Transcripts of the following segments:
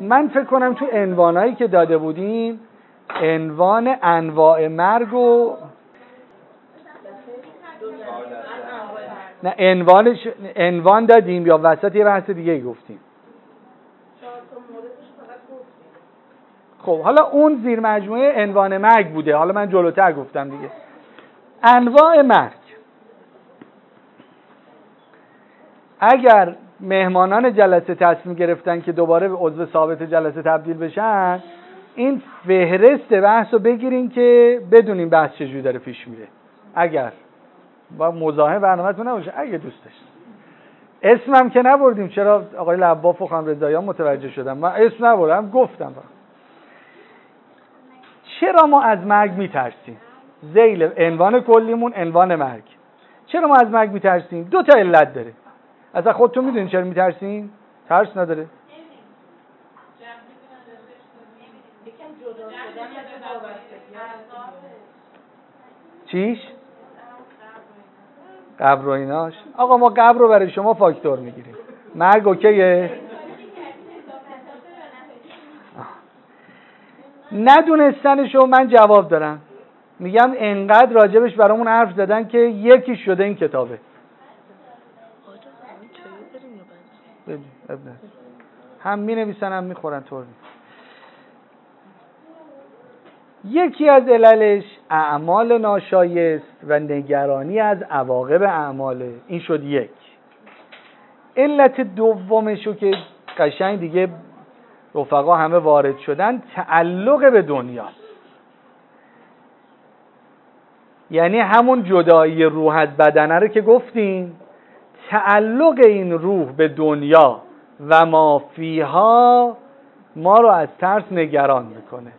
من فکر کنم تو عنوانایی که داده بودیم عنوان انواع مرگ و نه عنوان دادیم یا وسط یه بحث دیگه گفتیم. خب حالا اون زیر مجموعه عنوان مرگ بوده، حالا من جلوتر گفتم دیگه. انواع مرگ، اگر مهمانان جلسه تصمیم گرفتن که دوباره به عضو ثابت جلسه تبدیل بشن، این فهرست بحث رو بگیرین که بدونیم بحث چجوری داره پیش میره. اگر با مزاحم برنامه‌تون نباشه، اگه دوست داشتین. اسمم که نبردیم، چرا آقای لباف و خانم رضاییان متوجه شدم، من اسم نبردم، گفتم چرا ما از مرگ میترسیم. ذیل عنوان کلیمون عنوان مرگ. چرا ما از مرگ میترسیم؟ 2 تا علت داره. اصلا خودتون میدونین چرا میترسین؟ ترس نداره. چیش؟ قبر و ایناش. آقا ما قبر رو برای شما فاکتور میگیریم. مرگ اوکیه؟ ندونستنشو من جواب دارم. میگم انقدر راجبش برامون حرف زدن که یکی شده این کتابه. هم می نویسن هم می خورن طور. یکی از عللش اعمال ناشایست و نگرانی از عواقب اعماله. این شد یک. علت دومشو که قشنگ دیگه رفقا همه وارد شدن، تعلق به دنیاست. یعنی همون جدایی روح از بدنه رو که گفتیم، تعلق این روح به دنیا و ما فیها ما رو از ترس نگران میکنه.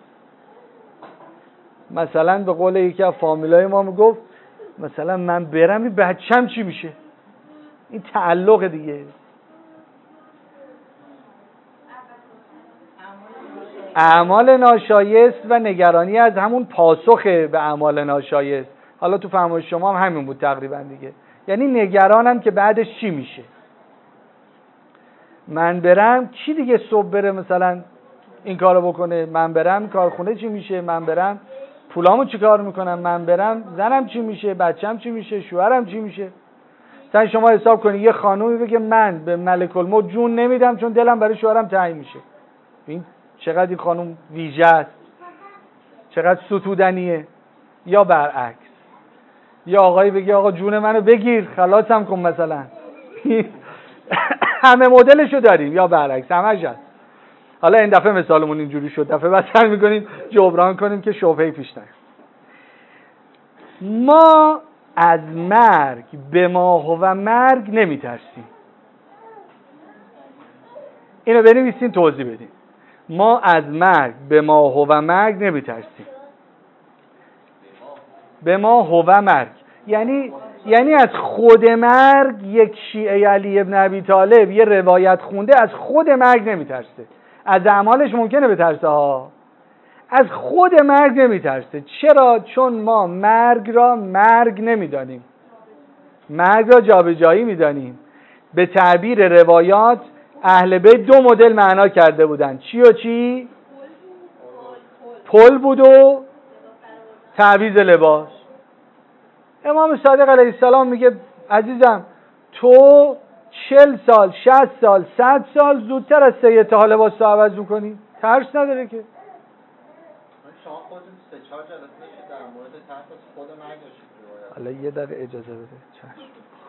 مثلا به قول یکی از فامیلای ما میگفت مثلا من برم این بچم چی میشه؟ این تعلق دیگه. اعمال ناشایست و نگرانی از همون پاسخ به اعمال ناشایست. حالا تو فهم شما هم همین بود تقریبا دیگه. یعنی نگرانم که بعدش چی میشه. من برم کی دیگه صبح بره مثلا این کارو بکنه؟ من برم کارخونه چی میشه؟ من برم پولامو چی کار میکنم؟ من برم زنم چی میشه؟ بچم چی میشه؟ شوهرم چی میشه؟ مثلا شما حساب کنید یه خانومی بگه من به ملک الموت جون نمیدم چون دلم برای شوهرم تنگ میشه. این چقدر این خانم ویژه است، چقدر ستودنیه. یا برعکس، یا آقایی بگه آقا جون منو بگیر خلاصم کن مثلا. همه مدلشو داریم. یا برعکس همش هست. حالا این دفعه مثالمون اینجوری شد، دفعه بعد سعی می‌کنیم جبران کنیم که شبهه‌ای پیش نیاد. ما از مرگ به ما و مرگ نمیترسیم. اینو بنویسین توضیح بدیم. ما از مرگ به ما و مرگ نمیترسیم. به ما و مرگ یعنی از خود مرگ. یک شیعه علی ابن ابی طالب یه روایت خونده از خود مرگ نمیترسه. از اعمالش ممکنه بترسه ها، از خود مرگ نمیترسه. چرا؟ چون ما مرگ را مرگ نمیدانیم، مرگ را جابجایی میدانیم. به تعبیر روایات اهل بیت 2 مدل معنا کرده بودن. چی و چی؟ پل بود و تعویض لباس. امام صادق علیه السلام میگه عزیزم تو 40 سال 60 سال 100 سال زودتر از سید تا لباس رو عوض میکنی، ترس نداره که. شما خودتون 3-4 جلسه میشه در مورد ترس از خود مرگ داشتید. حالا یه دقیقه اجازه بده. چشم.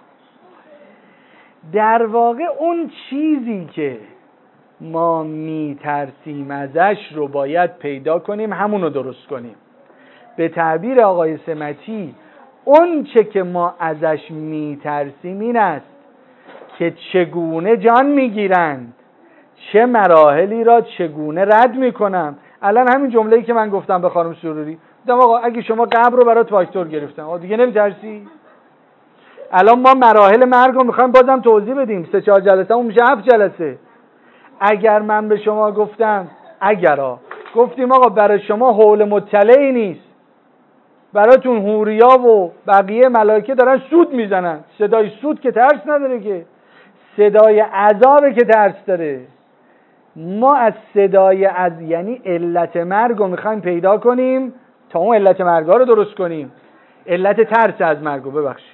در واقع اون چیزی که ما میترسیم ازش رو باید پیدا کنیم، همون رو درست کنیم. به تعبیر آقای سمتی اون چه که ما ازش میترسیم این است که چگونه جان میگیرند، چه مراحلی را چگونه رد میکنم. الان همین جمله‌ای که من گفتم به خانم سروری، گفتم آقا اگه شما قبر رو برات فاکتور گرفتم، آقا دیگه نمیترسی؟ الان ما مراحل مرگ رو میخوایم بازم توضیح بدیم. 3-4 جلسه اون میشه 7 جلسه. اگر من به شما گفتیم آقا برای شما حول مطلعی نیست، براتون حوریا و بقیه ملائکه دارن سود میزنن. صدای سود که ترس نداره که، صدای عذابه که ترس داره. ما از صدای یعنی علت مرگ رو میخوایم پیدا کنیم تا اون علت مرگ رو درست کنیم. علت ترس از مرگ رو ببخشید.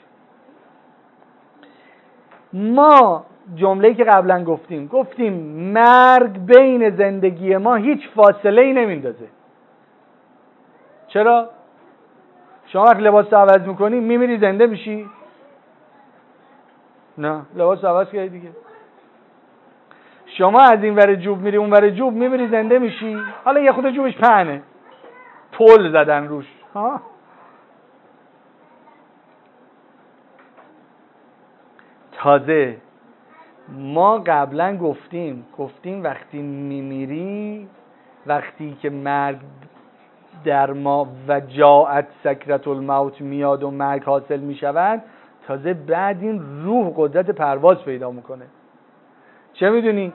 ما جمله‌ای که قبلا گفتیم مرگ بین زندگی ما هیچ فاصله‌ای نمیندازه. چرا؟ شما وقتی لباس عوض میکنی میمیری زنده میشی؟ نه، لباس عوض کردی دیگه. شما از این ور جوب میری اون ور جوب میمیری زنده میشی؟ حالا یه خود جوبش پهنه، پل زدن روش ها. تازه ما قبلا گفتیم وقتی میمیری، وقتی که مرگ در ما و جاءت سکرت الموت میاد و مرگ حاصل میشود، تازه بعد این روح قدرت پرواز پیدا میکنه. چه میدونی؟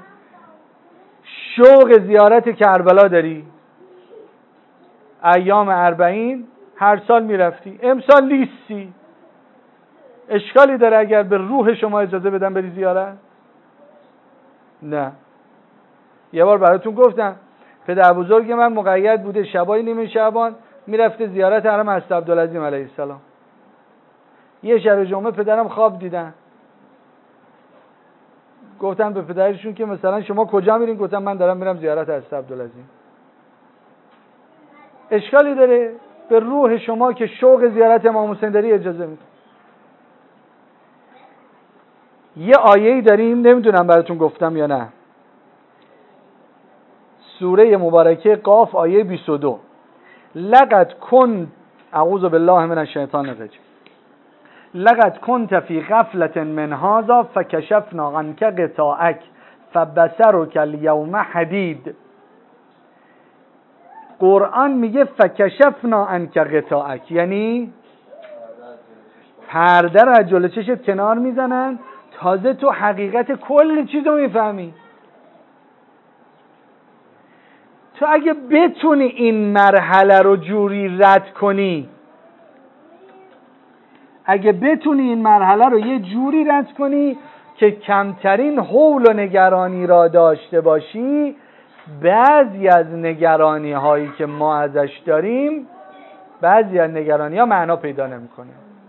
شوق زیارت کربلا داری، ایام 40 هر سال میرفتی، امسال لیستی، اشکالی داره اگر به روح شما اجازه بدن بری زیارت؟ نه. یه بار براتون گفتم پدر بزرگ من مقید بوده شبای نیمه شعبان میرفته زیارت حرم حضرت عبدالعظیم علیه السلام. یه شب جمعه پدرم خواب دیدن، گفتن به پدرشون که مثلا شما کجا میرین؟ گفتن من دارم میرم زیارت حضرت عبدالعظیم. اشکالی داره؟ به روح شما که شوق زیارت امام حسین داری اجازه میده. یه آیه‌ای داریم، نمیدونم براتون گفتم یا نه، سوره مبارکه قاف آیه 22. لقد کن اعوذ بالله من الشیطان الرجیم لقد كنت في غفلة من هذا فكشفنا عنك غطاءك فبصرك اليوم حديد. قرآن میگه فکشفنا عنک غطاءک، یعنی پرده رو از جلوی چشت کنار میزنن، تازه تو حقیقت کل چیزو میفهمی. تو اگه بتونی این مرحله رو جوری رد کنی، اگه بتونی این مرحله رو یه جوری رد کنی که کمترین هول و نگرانی را داشته باشی، بعضی از نگرانی هایی که ما ازش داریم، بعضی از نگرانی ها معنا پیدا نمی کنه.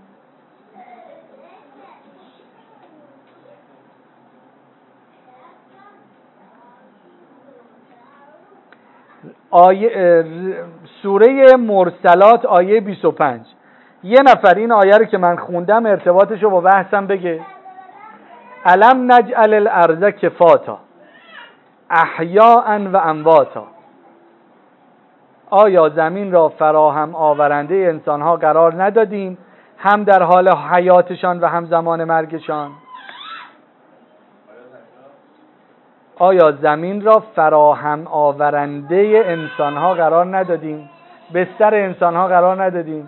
سوره مرسلات آیه 25. یه نفر این آیه رو که من خوندم ارتباطش رو با بحثم بگه. الم نجعل الارض کفاتا احیاء و امواتا. آیا زمین را فراهم آورنده انسانها قرار ندادیم، هم در حال حیاتشان و هم زمان مرگشان؟ آیا زمین را فراهم آورنده انسانها قرار ندادیم، بستر انسانها قرار ندادیم؟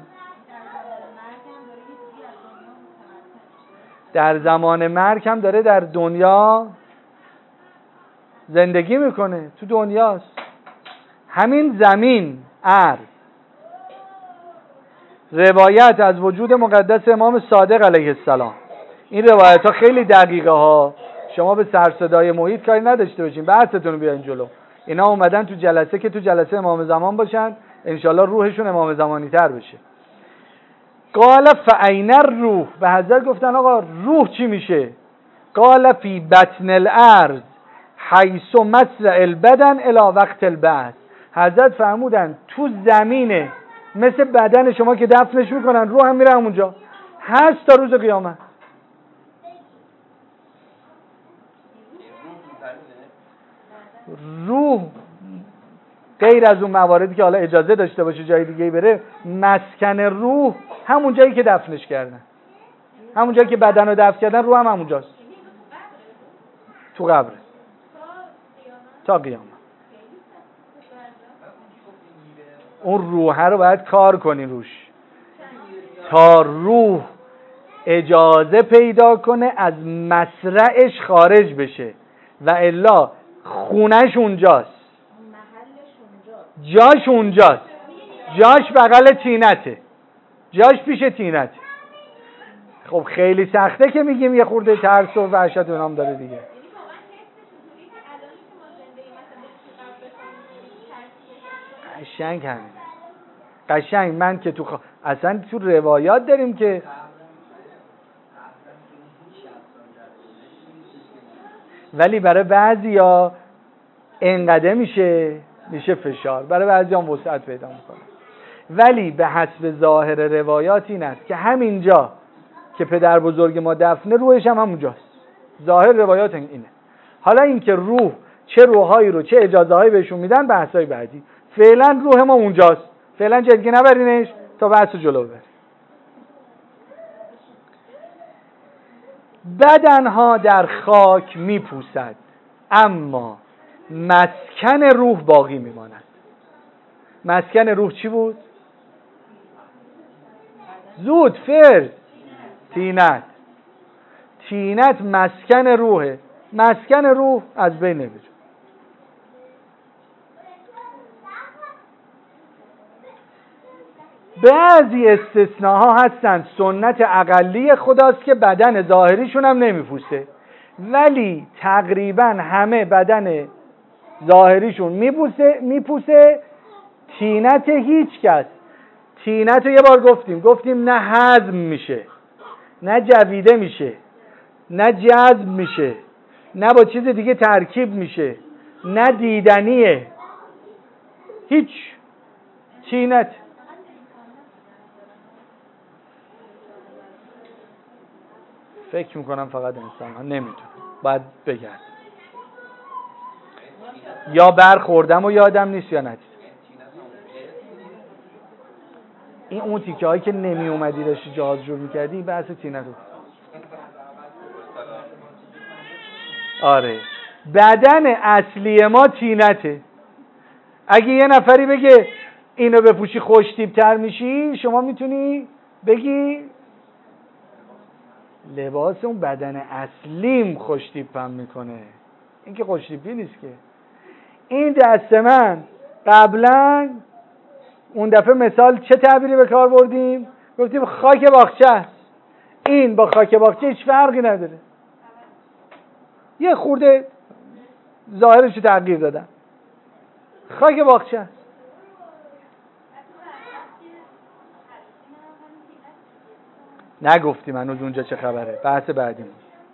در زمان مرگ هم داره در دنیا زندگی میکنه، تو دنیاست. همین زمین، ارض. روایت از وجود مقدس امام صادق علیه السلام. این روایت ها خیلی دقیقه ها، شما به سرصدای محیط کاری نداشته باشین، بحثتون رو بیارین جلو. اینا اومدن تو جلسه که تو جلسه امام زمان باشن، انشالله روحشون امام زمانی تر بشه. قال فاین الروح، به حضرت گفتن آقا روح چی میشه؟ قال فی بطن الارض حیث مسرع البدن الی وقت البعث. حضرت فرمودن تو زمینه، مثل بدن شما که دفنش میکنن، روح هم میره همونجا، هست تا روز قیامت. روح غیر از اون مواردی که حالا اجازه داشته باشه جای دیگه بره، مسکن روح همون جایی که دفنش کردن، همون جایی که بدن رو دفن کردن، روح هم همونجاست، تو قبره تا قیامت. اون روح رو باید کار کنی روش تا روح اجازه پیدا کنه از مسرعش خارج بشه، و الا خونش اونجاست، جاش اونجاست، جاش بغل تینته، جاش پیش تینته. خب خیلی سخته که میگیم یه خورده ترس و وحشت اونام داره دیگه. قشنگ همینه. قشنگ من که اصلا تو روایات داریم که ولی برای بعضیا انقدر میشه فشار، برای بعضی هم وسعت پیدا میکنه. ولی به حسب ظاهر روایات این است که همینجا که پدر بزرگ ما دفنه روحش هم همونجاست. ظاهر روایات اینه. حالا این که روح چه روحایی رو چه اجازه هایی بهشون میدن بحثای بعدی. فعلا روح ما اونجاست، فعلا جدی نبرینش تا بحث جلو بره. بدنها در خاک میپوسد اما مسکن روح باقی میماند. مسکن روح چی بود؟ زود فرض تینت. تینت مسکن روحه. مسکن روح از بین نمیره. بعضی استثناها هستن، سنت اقلی خداست که بدن ظاهریشون هم نمیپوسه، ولی تقریبا همه بدن ظاهریشون میپوسه. تینت هیچ کس. تینت رو یه بار گفتیم نه هضم میشه، نه جویده میشه، نه جذب میشه، نه با چیز دیگه ترکیب میشه، نه دیدنیه. هیچ. تینت فکر میکنم فقط انسان ها نمیدونه، باید بگرد یا برخوردم و یادم نیست یا ندید. این اون تیکه هایی که نمی اومدی داشتی جهاز جور میکردی بحث تینت رو. آره بدن اصلی ما تینته. اگه یه نفری بگه اینو بپوشی خوشتیب تر میشی، شما میتونی بگی لباس اون بدن اصلیم خوشتیپم میکنه. این که خوشتیپی نیست که. این دست من قبلا اون دفعه مثال چه تعبیری به کار بردیم؟ گفتیم خاک باغچه است. این با خاک باغچه هیچ فرقی نداره، یه خورده ظاهرش تغییر دادن. خاک باغچه است. نگفتیم هنوز اونجا چه خبره، بحث بعدیم.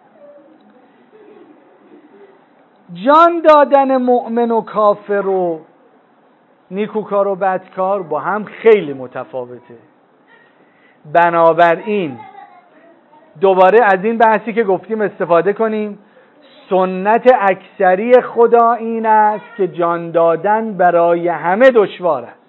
جان دادن مؤمن و کافر و نیکوکار و بدکار با هم خیلی متفاوته. بنابراین دوباره از این بحثی که گفتیم استفاده کنیم. سنت اکثری خدا این است که جان دادن برای همه دشوار است.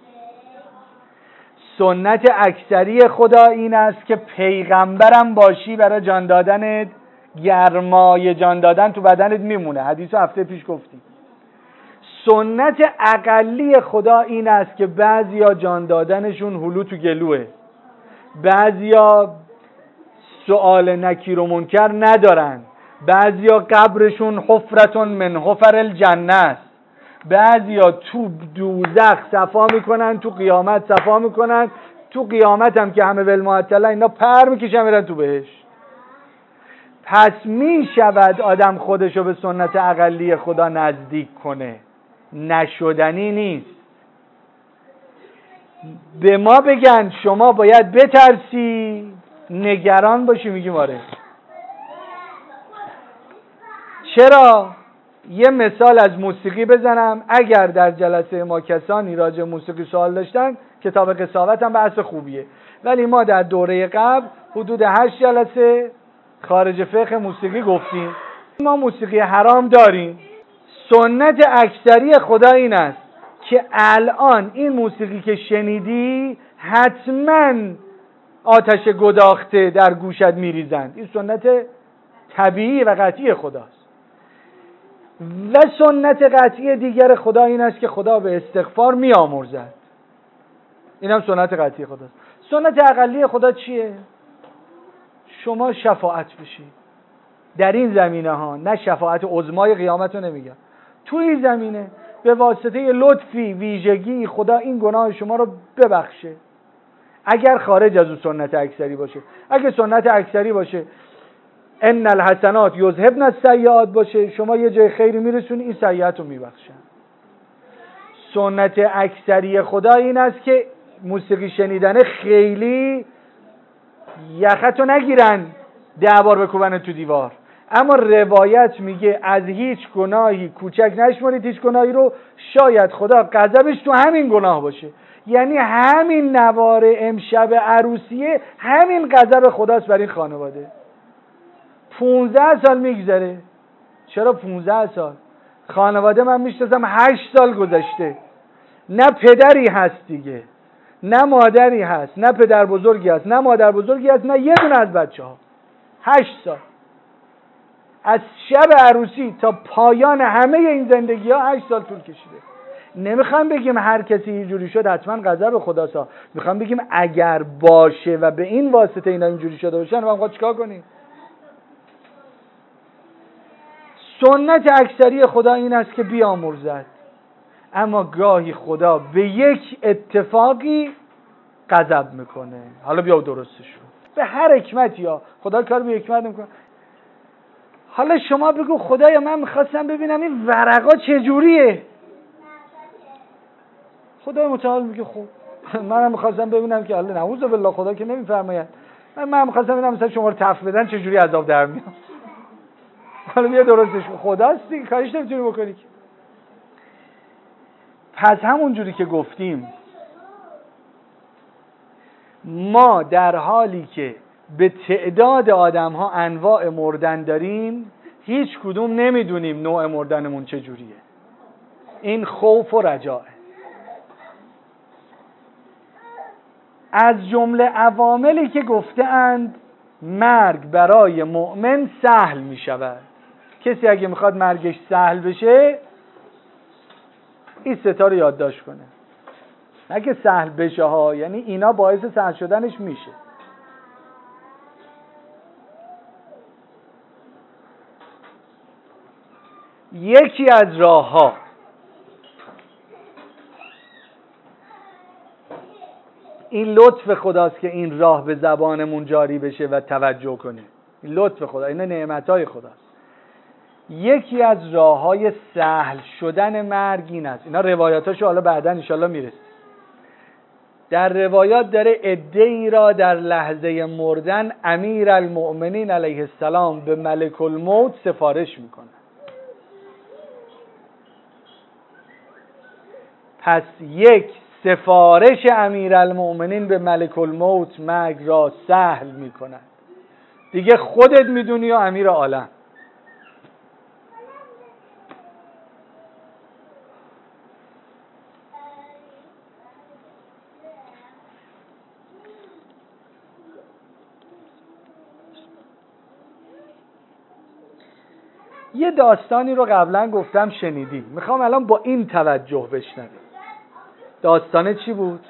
سنت اکثری خدا این است که پیغمبرم باشی برای جان دادنت، گرمای جان دادن تو بدنت میمونه. حدیثو هفته پیش گفتیم. سنت اقلی خدا این است که بعضیا جان دادنشون هلو تو گلوه، بعضیا سؤال نکیر و منکر ندارن، بعضیا قبرشون حفرتون من حفر الجنه است، بعضیا تو دوزخ صفا میکنن، تو قیامت صفا میکنن، تو قیامت هم که همه ولمعطله اینا پر میکشن میرن تو بهشت. پس میشود آدم خودشو به سنت اقلی خدا نزدیک کنه، نشدنی نیست. به ما بگن شما باید بترسی، نگران باشی، میگیم آره. چرا؟ یه مثال از موسیقی بزنم. اگر در جلسه ما کسانی راجع موسیقی سوال داشتن، کتاب قساوت هم بحث خوبیه، ولی ما در دوره قبل حدود 8 جلسه خارج فقه موسیقی گفتیم. ما موسیقی حرام داریم. سنت اکثری خدا این است که الان این موسیقی که شنیدی حتما آتش گداخته در گوشت میریزند. این سنت طبیعی و قطعی خداست. و سنت قطعی دیگر خدا این است که خدا به استغفار میآمرزد. این هم سنت قطعی خداست. سنت اقلی خدا چیه؟ شما شفاعت بشید در این زمینه ها، نه شفاعت عظمای قیامت رو نمیگم، تو این زمینه به واسطه لطفی ویژگی خدا این گناه شما رو ببخشه. اگر خارج از اون سنت اکثری باشه. اگه سنت اکثری باشه ان الحسنات یذهبن السیئات باشه، شما یه جای خیری میرسونی این سیئات رو میبخشن. سنت اکثری خدا این است که موسیقی شنیدن خیلی یخت رو نگیرن 10 بار بکوبن تو دیوار، اما روایت میگه از هیچ گناهی کوچک نشمرید، هیچ گناهی رو شاید خدا غضبش تو همین گناه باشه. یعنی همین نوار امشب عروسیه همین غضب خداست بر این خانواده. 15 سال میگذره. چرا 15 سال؟ خانواده من میشناسم 8 سال گذشته، نه پدری هست دیگه، نه مادری هست، نه پدر بزرگی هست، نه مادر بزرگی هست، نه یه دونه از بچه ها. 8 سال از شب عروسی تا پایان همه این زندگی ها 8 سال طول کشیده. نمیخوام بگیم هر کسی اینجوری شد حتما غضب خداست، میخوام بگیم اگر باشه و به این واسطه اینا اینجوری شده باشن ما میخواد چیکار کنیم؟ سنت اکثری خدا این است که بیامرزد، اما گاهی خدا به یک اتفاقی غضب میکنه. حالا بیا درستش رو به هر حکمتی، ها خدا کار به حکمت میکنه. حالا شما بگو خدایا من میخواستم ببینم این ورقا چجوریه. خدای متعال میگه خب منم میخواستم ببینم که الله نعوذ بالله خدا که نمیفرماید، من میخواستم ببینم مثلا شما رو تف بدن چجوری عذاب در میاد. حالا بیا درستش کن، خداست دیگه، کاریش نمیتونی بکنی. پس همون جوری که گفتیم ما در حالی که به تعداد آدم ها انواع مردن داریم، هیچ کدوم نمیدونیم نوع مردنمون چجوریه. این خوف و رجاء. از جمله عواملی که گفته‌اند مرگ برای مؤمن سهل می شود. کسی اگه میخواد مرگش سهل بشه این ستا رو یادداشت کنه. نه که سهل بشه ها، یعنی اینا باعث سهل شدنش میشه. یکی از راه ها این لطف خداست که این راه به زبانمون جاری بشه و توجه کنه. این لطف خدا، این نعمتهای خداست. یکی از راه‌های سهل شدن مرگ این است. اینا روایاتاشو حالا بعداً انشالله میرسه. در روایات داره عده‌ای را در لحظه مردن امیرالمؤمنین علیه السلام به ملک الموت سفارش میکنه. پس یک سفارش امیرالمؤمنین به ملک الموت مرگ را سهل میکند. دیگه خودت میدونی یا امیر عالم. یه داستانی رو قبلا گفتم شنیدی، میخوام الان با این توجه بشنوی. داستان چی بود؟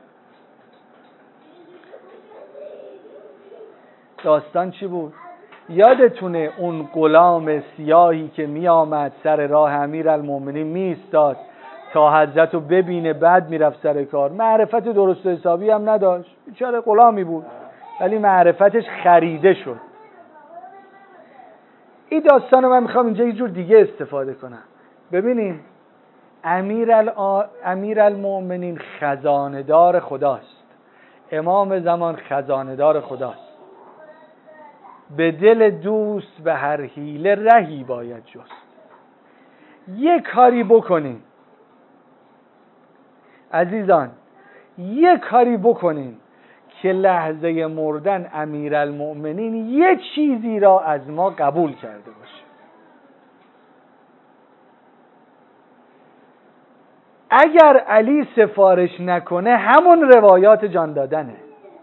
داستان چی بود؟ یادتونه اون غلام سیاهی که می آمد سر راه امیرالمؤمنین می ایستاد تا حضرت رو ببینه بعد میرفت سر کار. معرفت درست حسابی هم نداشت، بیچاره غلامی بود، ولی معرفتش خریده شد. این داستان رو من میخوام اینجا یه جور دیگه استفاده کنم. ببینین امیرالمؤمنین خزانه‌دار خداست، امام زمان خزانه‌دار خداست. به دل دوست به هر حیله رهی باید جست. یه کاری بکنین عزیزان، یه کاری بکنین که لحظه مردن امیرالمؤمنین یه چیزی را از ما قبول کرده باشه. اگر علی سفارش نکنه همون روایات جان دادنه.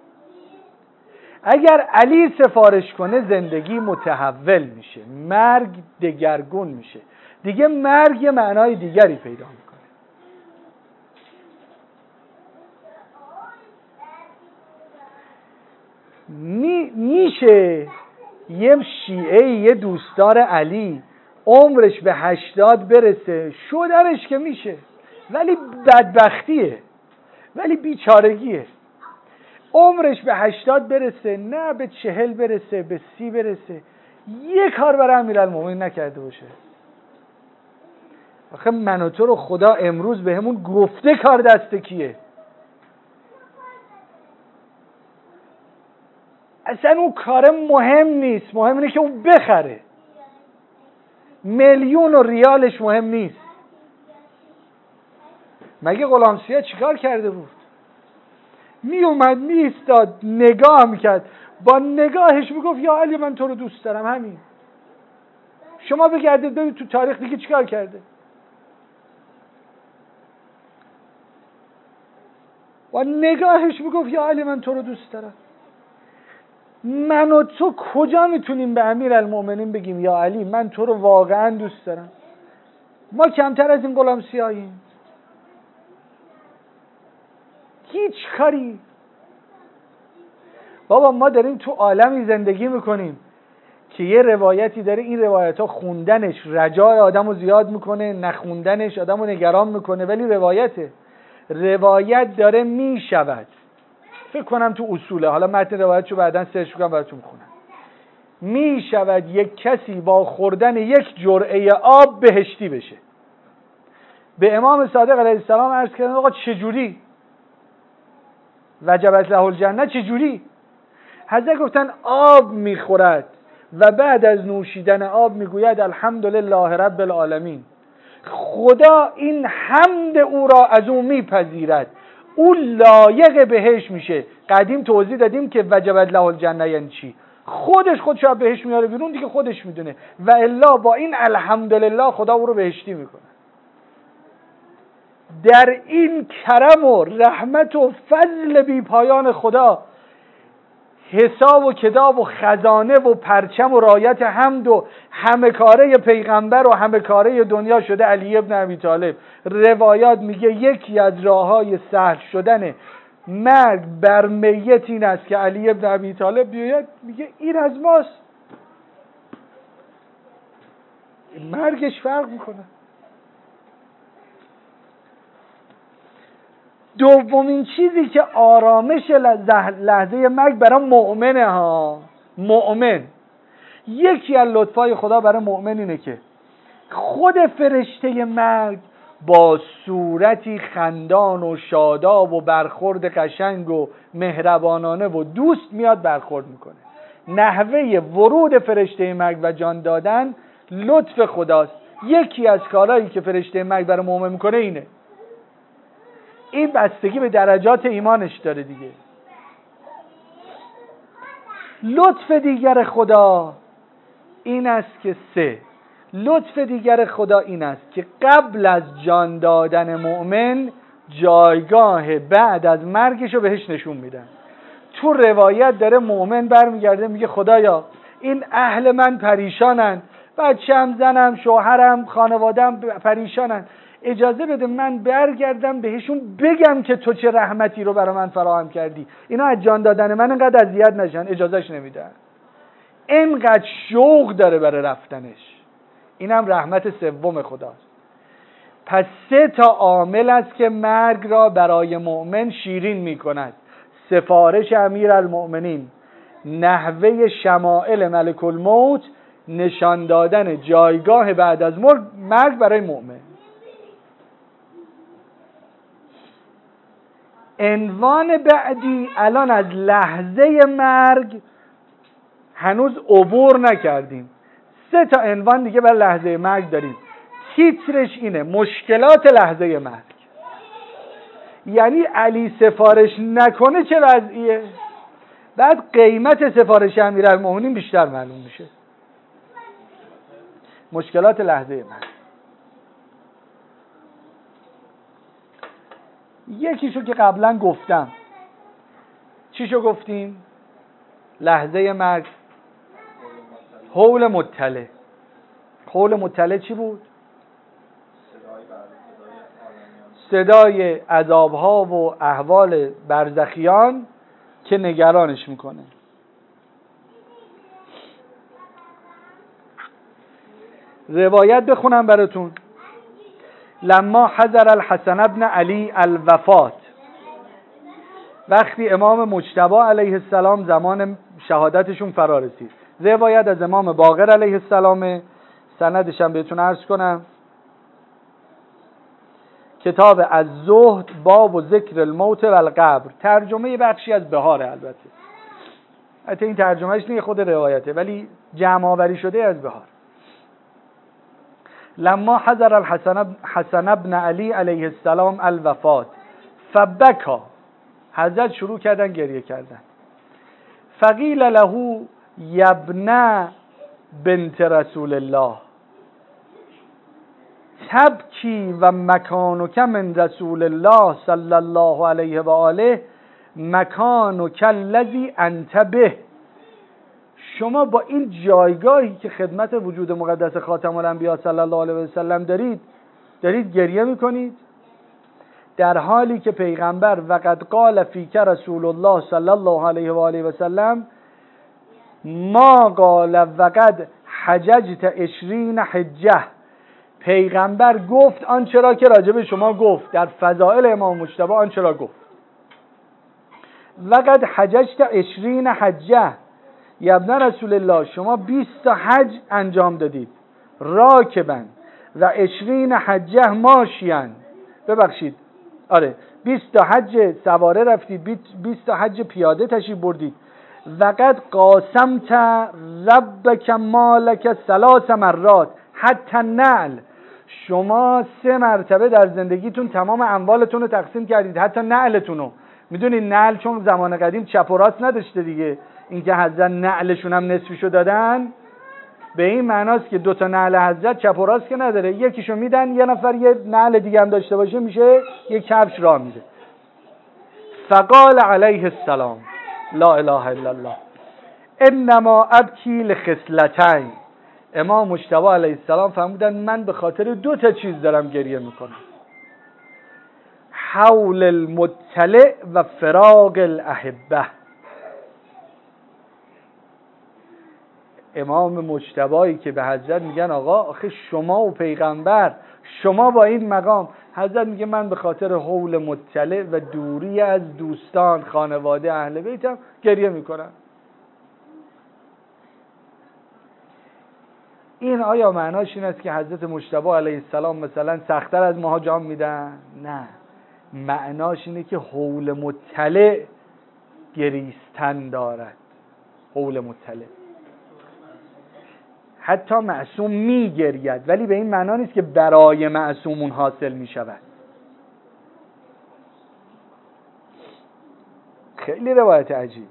اگر علی سفارش کنه زندگی متحول میشه، مرگ دگرگون میشه. دیگه مرگ یه معنای دیگری پیدا میکنه. میشه یه شیعه، یه دوستدار علی عمرش به 80 برسه، شدنش که میشه، ولی بدبختیه، ولی بیچارگیه. عمرش به 80 برسه، نه به 40 برسه، به 30 برسه، یه کار برای امیرالمؤمنین نکرده باشه. آخه من و تو رو خدا امروز به همون گفته کار دست کیه؟ اصلا اون کار مهم نیست، مهم اینه که اون بخره. میلیون و ریالش مهم نیست. مگه غلام سیاه چیکار کرده بود؟ می اومد می ایستاد نگاه میکرد، با نگاهش میگفت یا علی من تو رو دوست دارم. همین. شما بگردید ببینید تو تاریخ دیگه چیکار کرده. با نگاهش میگفت یا علی من تو رو دوست دارم. من و تو کجا میتونیم به امیرالمومنین بگیم یا علی من تو رو واقعا دوست دارم؟ ما کمتر از این غلام سیاهیم؟ هیچ کاری. بابا ما داریم تو عالمی زندگی میکنیم که یه روایتی داره، این روایت ها خوندنش رجای آدم رو زیاد میکنه، نخوندنش آدم رو نگران میکنه، ولی روایته. روایت داره میشود، فکر کنم تو اصوله، حالا متن روایتشو بعداً سرچ کنم براتون میخونم، میشود یک کسی با خوردن یک جرعه آب بهشتی بشه. به امام صادق علیه السلام عرض کردن آقا چجوری؟ وجبت له الجنه چجوری؟ حضرت گفتن آب میخورد و بعد از نوشیدن آب میگوید الحمدلله رب العالمین. خدا این حمد او را از او میپذیرد، او لایق بهش میشه. قدیم توضیح دادیم که وجبت له الجنه یعنی چی. خودش بهش میاره بیرون دیگه، خودش میدونه، و الا با این الحمدلله خدا او رو بهشتی میکنه. در این کرم و رحمت و فضل بی پایان خدا حساب و کتاب و خزانه و پرچم و رایت حمد و همه کاره پیغمبر و همه کاره دنیا شده علی ابن ابی طالب. روایات میگه یکی از راههای سهل شدن مرگ بر میت این است که علی ابن ابی طالب بیاید میگه این از ماست. مرگش فرق میکنه. دومین چیزی که آرامش لحظه مرگ برای مؤمنه ها، مؤمن، یکی از لطفای خدا برای مؤمن اینه که خود فرشته مرگ با صورتی خندان و شاداب و برخورد قشنگ و مهربانانه و دوست میاد برخورد میکنه. نحوه ورود فرشته مرگ و جان دادن لطف خداست. یکی از کارهایی که فرشته مرگ برای مؤمن میکنه اینه. این بستگی به درجات ایمانش داره دیگه. لطف دیگر خدا این است که لطف دیگر خدا این است که قبل از جان دادن مؤمن جایگاه بعد از مرگش رو بهش نشون میدن. تو روایت داره مؤمن برمیگرده میگه خدایا این اهل من پریشانن، بچه‌م، زنم، شوهرم، خانواده‌ام پریشانن، اجازه بده من برگردم بهشون بگم که تو چه رحمتی رو برای من فراهم کردی، اینا از جان دادن من انقدر اذیت نشن. اجازهش نمیدن، اینقدر شوق داره برای رفتنش. اینم رحمت سوم خداست. پس 3 عامل است که مرگ را برای مؤمن شیرین میکند: سفارش امیرالمؤمنین، نحوه شمائل ملک الموت، نشان دادن جایگاه بعد از مرگ برای مؤمن. عنوان بعدی، الان از لحظه مرگ هنوز عبور نکردیم، 3 عنوان دیگه بر لحظه مرگ داریم. تیترش اینه: مشکلات لحظه مرگ. یعنی علی سفارش نکنه چه وضعیه؟ بعد قیمت سفارش امیرالمومنین بیشتر معلوم میشه. مشکلات لحظه مرگ. یکیشو که قبلا گفتم. چیشو گفتیم؟ لحظه مرگ حول مطلع. حول مطلع چی بود؟ صدای عذابها و احوال برزخیان که نگرانش میکنه. روایت بخونم براتون. لما حضر الحسن ابن علی الوفات، وقتی امام مجتبی علیه السلام زمان شهادتشون فرا رسید. روایت از امام باقر علیه السلام، سندش هم بهتون عرض کنم. کتاب الزهد باب و ذکر الموت و القبر، ترجمه بخشی از بهاره. البته این ترجمهش نیه، خود روایته، ولی جمع آوری شده از بهار. لما حضر الحسن ابن علی علیه السلام الوفات فبکا، حضرت شروع کردن گریه کردن. فقیل له یبن بنت رسول الله تبکی و مکانک من رسول الله صلی الله علیه و آله مکانک الذی انت به. شما با این جایگاهی که خدمت وجود مقدس خاتم الانبیا صلی الله علیه و سلم دارید گریه میکنید، در حالی که پیغمبر وقد قال فیک رسول الله صلی الله علیه و آله و سلم ما قال وقد حججت 20 حجه، پیغمبر گفت آنچه را که راجب شما گفت در فضائل امام مجتبی، آنچه را گفت. وقد حججت 20 حجه، یا ابن رسول الله شما 20 تا حج انجام دادید، راکبن و 20 حجه ماشیان، ببخشید آره 20 تا حج سواره رفتید، 20 تا حج پیاده تشریف بردید. وقد قاسمت ربک مالک 3 مرات حتی نعل، شما 3 مرتبه در زندگیتون تمام اموالتون رو تقسیم کردید، حتی نعلتون رو. میدونید نعل چون زمان قدیم چپ و راست نداشته دیگه، اینکه حضرت نعلشون هم نصفیشو دادن به این معناست که 2 تا نعل حضرت چپ و راست که نداره، یکیشو میدن یه نفر یه نعل دیگه هم داشته باشه میشه یک کفش راه میده. فقال علیه السلام لا اله الا الله انما ابکی لخصلتین، امام مجتبی علیه السلام فرمودن من به خاطر 2 تا چیز دارم گریه میکنم، حول المطلع و فراق الاحبه. امام مجتبی که به حضرت میگن آقا آخه شما و پیغمبر، شما با این مقام، حضرت میگه من به خاطر حول مطلع و دوری از دوستان، خانواده، اهل بیتم گریه میکنم. این آیا معناش این است که حضرت مجتبی علیه السلام مثلا سخت‌تر از ماها جام میدن؟ نه، معناش اینه که حول مطلع گریستن دارد. حول مطلع حتی معصوم میگرید، ولی به این معنا نیست که برای معصومون حاصل میشود. خیلی روایت عجیبی.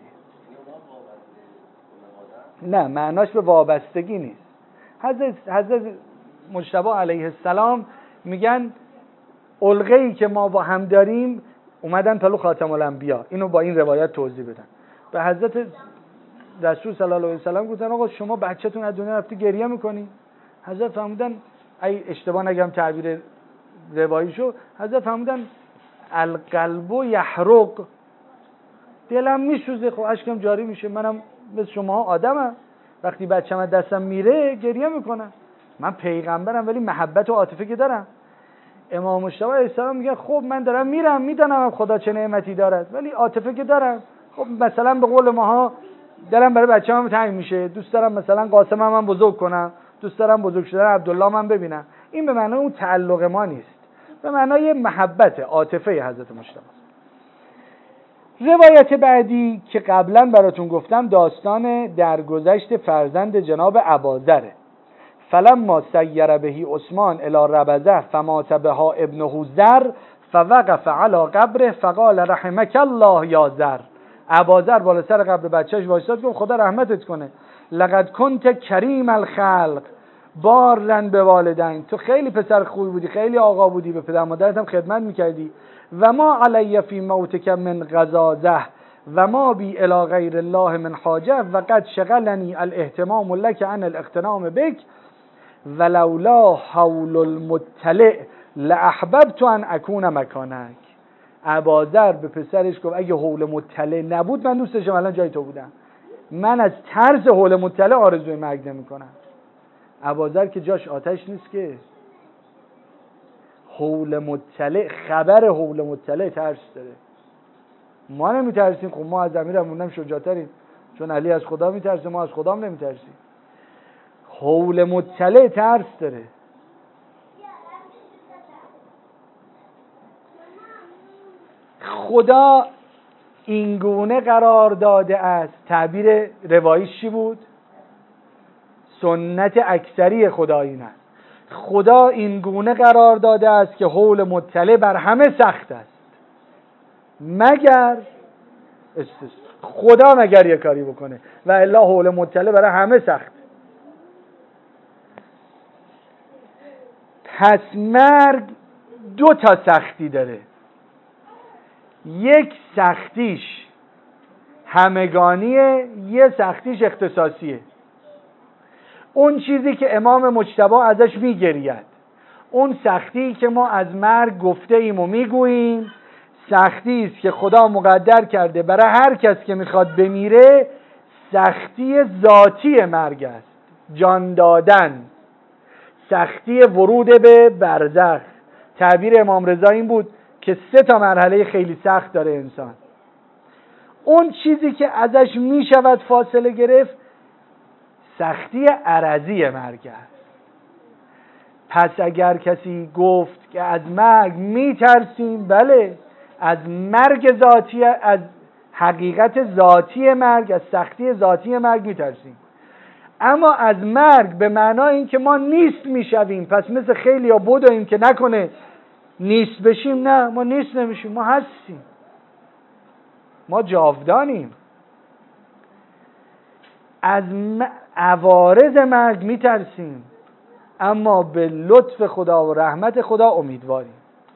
نه، معناش به وابستگی نیست. حضرت مجتبی علیه السلام میگن علقه‌ای که ما با هم داریم، اومدن پلو خاتم الانبیا اینو با این روایت توضیح بدن. به حضرت رسول صلی الله علیه و سلم گفتن آقا شما بچه‌تون از دنیا رفته گریه میکنی؟ حضرت فرمودن ای اشتباه نگم تعبیر رواییشو، حضرت فرمودن القلب یحرق، دلم میسوزه، خب اشکم جاری میشه، منم مثل شما آدمم، وقتی بچه‌م از دستم میره گریه میکنم، من پیغمبرم ولی محبت و عاطفه که دارم. امام مجتبی علیه السلام میگه خب من دارم میرم، میدونم خدا چه نعمتی دارد ولی عاطفه که دارم. خب مثلا به قول ماها دلم برای بچه‌م تنگ میشه، دوست دارم مثلا قاسمم من بزرگ کنم، دوست دارم بزرگ شدن عبدالله من ببینم. این به معنای اون تعلق ما نیست، به معنای محبت، عاطفه حضرت مجتبی. روایت بعدی که قبلا براتون گفتم داستان درگذشت فرزند جناب اباذره. فلما سیر بهی عثمان الی ربزه فمات بها ابنه زر فوقف علی قبره فقال رحمک الله یا زر. اباذر بالا سر قبر بچهش وایساد گفت خدا رحمتت کنه، لقد کنت کریم الخلق بارن به والدین، تو خیلی پسر خوبی بودی، خیلی آقا بودی، به پدر مادرت هم خدمت میکردی. و ما علی فی موتک من غزازه و ما بی الی غیر الله من حاجه و قد شغلنی الاهتمام لک عن الاغتنام بک ولولا حول المطلع لاحببت ان اکون مکانک. اباذر به پسرش گفت اگه حول مطلع نبود من دوست داشتم الان جای تو بودم، من از ترس حول مطلع آرزوی مرگ نمی‌کنم. اباذر که جاش آتش نیست که، حول مطلع، خبر حول مطلع ترس داره. ما نمیترسیم، خب ما از امیرمونم شجاع‌تریم، چون علی از خدا میترسه، ما از خدام نمیترسیم. حول مطلع ترس داره. خدا اینگونه قرار داده است. تعبیر رواییش چی بود؟ سنت اکثری خدا این است. خدا اینگونه قرار داده است که حول مطلع بر همه سخت است، مگر خدا مگر یه کاری بکنه و الا حول مطلع برای همه سخت. پس مرگ دو تا سختی داره. یک سختیش همگانیه، یه سختیش اختصاصیه. اون چیزی که امام مجتبی ازش میگرید، اون سختی که ما از مرگ گفته ایم و میگوییم، سختی است که خدا مقدر کرده برای هر کس که میخواد بمیره. سختی ذاتی مرگ است، جان دادن، سختی ورود به برزخ. تعبیر امام رضا این بود که 3 مرحله خیلی سخت داره انسان. اون چیزی که ازش میشود فاصله گرفت سختی عرضی مرگ است. پس اگر کسی گفت که از مرگ میترسیم، بله، از مرگ ذاتی، از حقیقت ذاتی مرگ، از سختی ذاتی مرگ میترسیم. اما از مرگ به معنای این که ما نیست میشویم، پس مثل خیلی ها بدویم که نکنه نیست بشیم. نه، ما نیست نمیشیم، ما هستیم، ما جاودانیم. از عوارض مرگ میترسیم، اما به لطف خدا و رحمت خدا امیدواریم.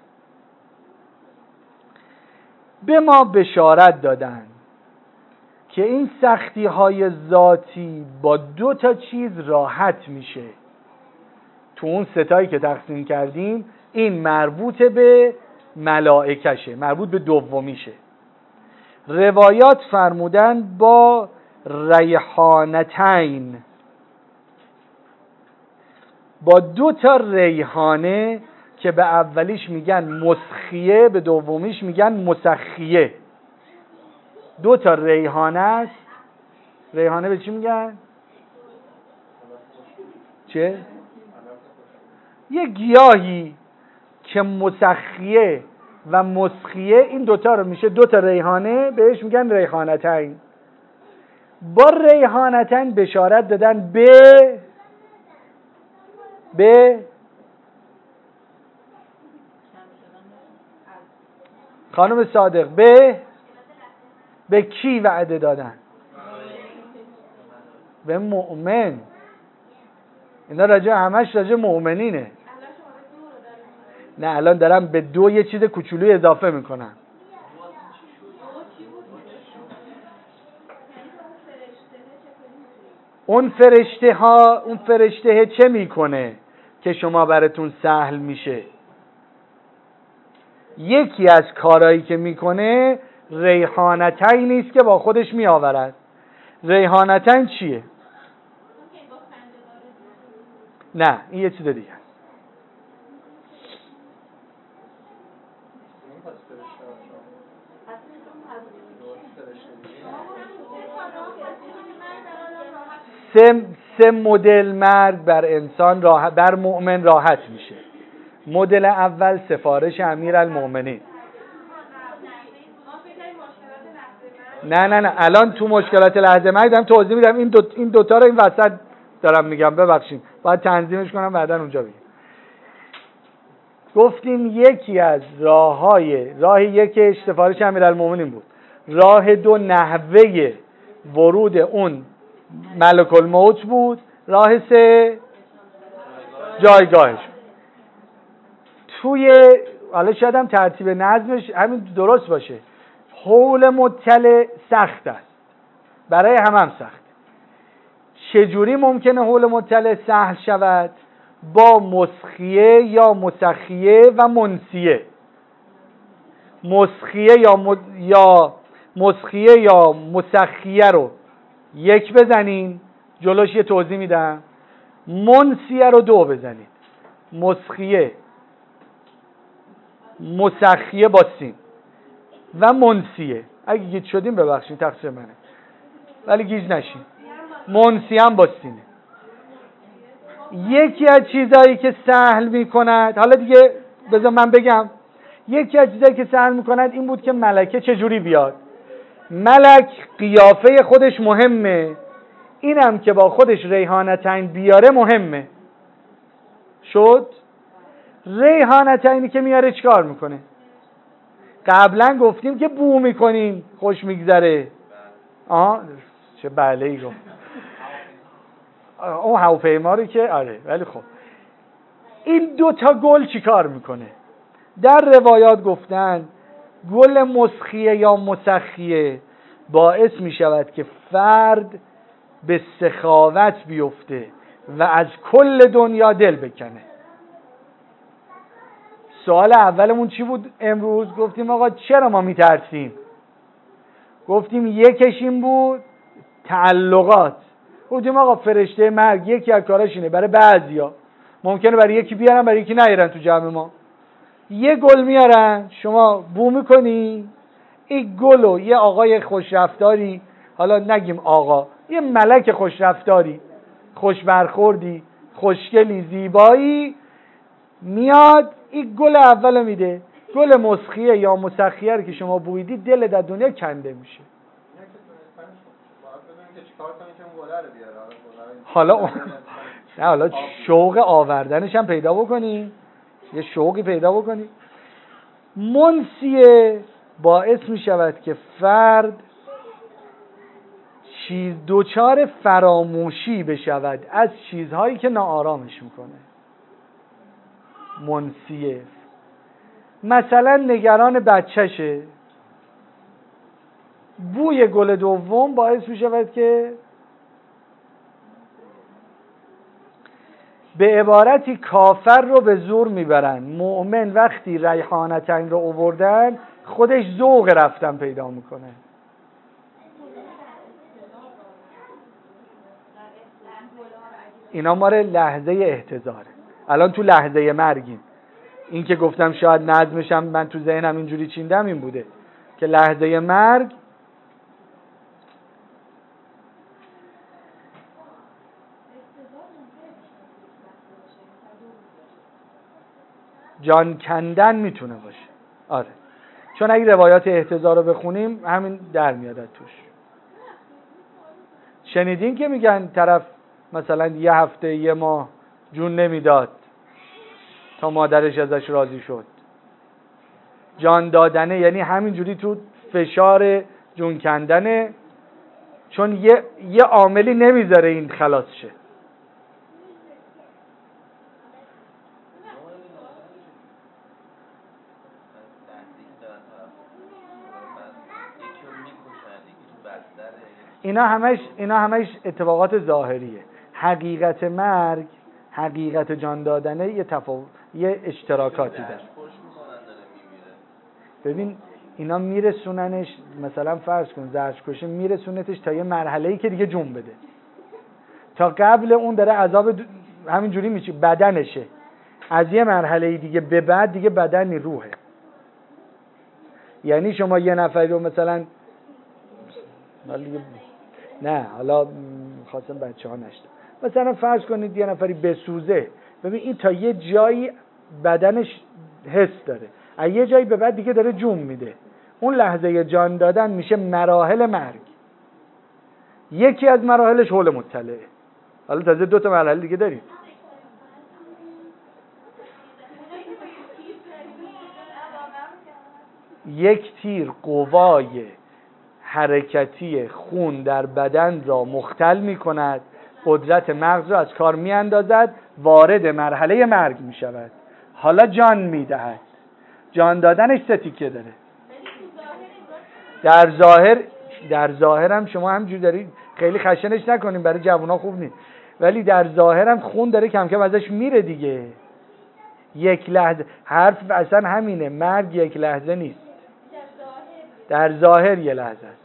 به ما بشارت دادن که این سختی های ذاتی با 2 چیز راحت میشه. تو اون 3 که تقسیم کردیم، این مربوط به ملائکشه، مربوط به دومیشه. روایات فرمودن با ریحانتین، با 2 ریحانه که به اولیش میگن مسخیه، به دومیش میگن مسخیه. 2 ریحانه است. ریحانه به چی میگن؟ چه؟ یه گیاهی که مسخیه و مسخیه، این 2 رو میشه 2 ریحانه، بهش میگن ریحانتین. با ریحانتین بشارت دادن به خانم صادق، به کی وعده دادن؟ به مؤمن. اینا همش راجع مؤمنینه. نه، الان دارم به 2 یه چیز کوچولوی اضافه میکنم. اون فرشته چه میکنه که شما براتون سهل میشه؟ یکی از کارهایی که میکنه ریحانتین نیست که با خودش میآورد. ریحانتین چیه؟ نه، این یه چیز دیگه. سه مدل مرگ بر انسان بر مؤمن راحت میشه. مدل اول سفارش امیرالمؤمنین. نه الان تو مشکلات لحظه مرگ دارم توضیح میدم. این دوتا رو این وسط دارم میگم، ببخشید، باید تنظیمش کنم بعدن اونجا بگم. گفتیم یکی از راه یکش سفارش امیرالمؤمنین بود. راه 2 نحوه ورود اون ملک الموت بود. راه 3 جایگاهش. حالا شاید هم ترتیب نظمش همین درست باشه. حول مطلع سخت است، برای هم سخت. چجوری ممکنه حول مطلع سهل شود؟ با مسخیه یا مسخیه و منسیه. مسخیه یا مسخیه رو 1 بزنین، جلوش یه توضیح میدم. منسیه رو 2 بزنید. مسخیه، مسخیه با سین و منسیه. اگه گیج شدیم ببخشید، تقصیر منه، ولی گیج نشین. منسیه هم با سینه. یکی از چیزایی که سهل میکند، حالا دیگه بذار من بگم، یکی از چیزایی که سعی میکنند این بود که ملکه چجوری بیاد. ملک قیافه خودش مهمه، اینم که با خودش ریحانتین بیاره مهمه. شد ریحانتینی که میاره چیکار میکنه؟ قبلا گفتیم که بو میکنیم خوش میگذره. چه بله‌ای گفت اون هواپیما رو که آره. ولی خب این دوتا گل چیکار میکنه؟ در روایات گفتن گل مسخیه یا مسخیه باعث میشود که فرد به سخاوت بیفته و از کل دنیا دل بکنه. سوال اولمون چی بود امروز؟ گفتیم آقا چرا ما میترسیم؟ گفتیم یکش این بود تعلقات. گفتیم آقا فرشته مرگ یکی از کاراش اینه برای بعضیا ممکنه برای یکی بیارن برای یکی نیارن تو جمع ما. یه گل میارن شما بو میکنی، این گلو یه آقای خوشرفتاری، حالا نگیم آقا، یه ملک خوشرفتاری، خوش برخوردی، خوشگلی، زیبایی میاد این گل اولو میده. گل مسخیه یا مسخیه رو که شما بویدی دل در دنیا کنده میشه. حالا شوق آوردنش هم پیدا بکنی، یه شوقی پیدا بکنی. منسیه باعث میشود که فرد دوچار فراموشی بشود از چیزهایی که ناآرامش میکنه. منسیه مثلا نگران بچهشه، بوی گل دوم باعث میشود که به عبارتی کافر رو به زور میبرن. مؤمن وقتی ریحانتین رو آوردن خودش ذوق رفتن پیدا میکنه. اینا ماره لحظه احتضاره. الان تو لحظه مرگیم. این که گفتم شاید نظمشم من تو ذهنم اینجوری چیندم این بوده که لحظه مرگ جان کندن میتونه باشه. آره، چون اگه روایات احتضار رو بخونیم همین در میاد توش. شنیدین که میگن طرف مثلا یه هفته یه ماه جون نمیداد تا مادرش ازش راضی شد. جان دادنه یعنی همینجوری تو فشار جون کندنه، چون یه عاملی نمیذاره این خلاص شه. اینا همش اتفاقات ظاهریه. حقیقت مرگ، حقیقت جان دادنه یه اشتراکاتی داره. ببین اینا میرسوننش، مثلا فرض کن زرشکشه میرسونتش تا یه مرحله‌ای که دیگه جون بده. تا قبل اون داره عذاب همینجوری میشه بدنشه. از یه مرحله دیگه به بعد دیگه بدن روحه. یعنی شما یه نفری رو مثلا نه حالا خواستم بچه‌ها نشد، مثلا فرض کنید یه نفری بسوزه، ببین این تا یه جایی بدنش حس داره، از یه جایی به بعد دیگه داره جون میده. اون لحظه جان دادن میشه مراحل مرگ. یکی از مراحلش حول مطلعه. حالا تازه 2 تا مرحله دیگه داریم. یک تیر قوای حرکتی خون در بدن را مختل می کند، قدرت مغز را از کار می اندازد، وارد مرحله مرگ می شود. حالا جان می دهد. جان دادنش 3 تیکه داره. در ظاهر هم شما همجور دارید، خیلی خشنش نکنیم برای جوونا خوب نیست، ولی در ظاهر هم خون داره کم کم ازش میره دیگه. یک لحظه، حرف اصلا همینه، مرگ یک لحظه نیست، در ظاهر یه لحظه است.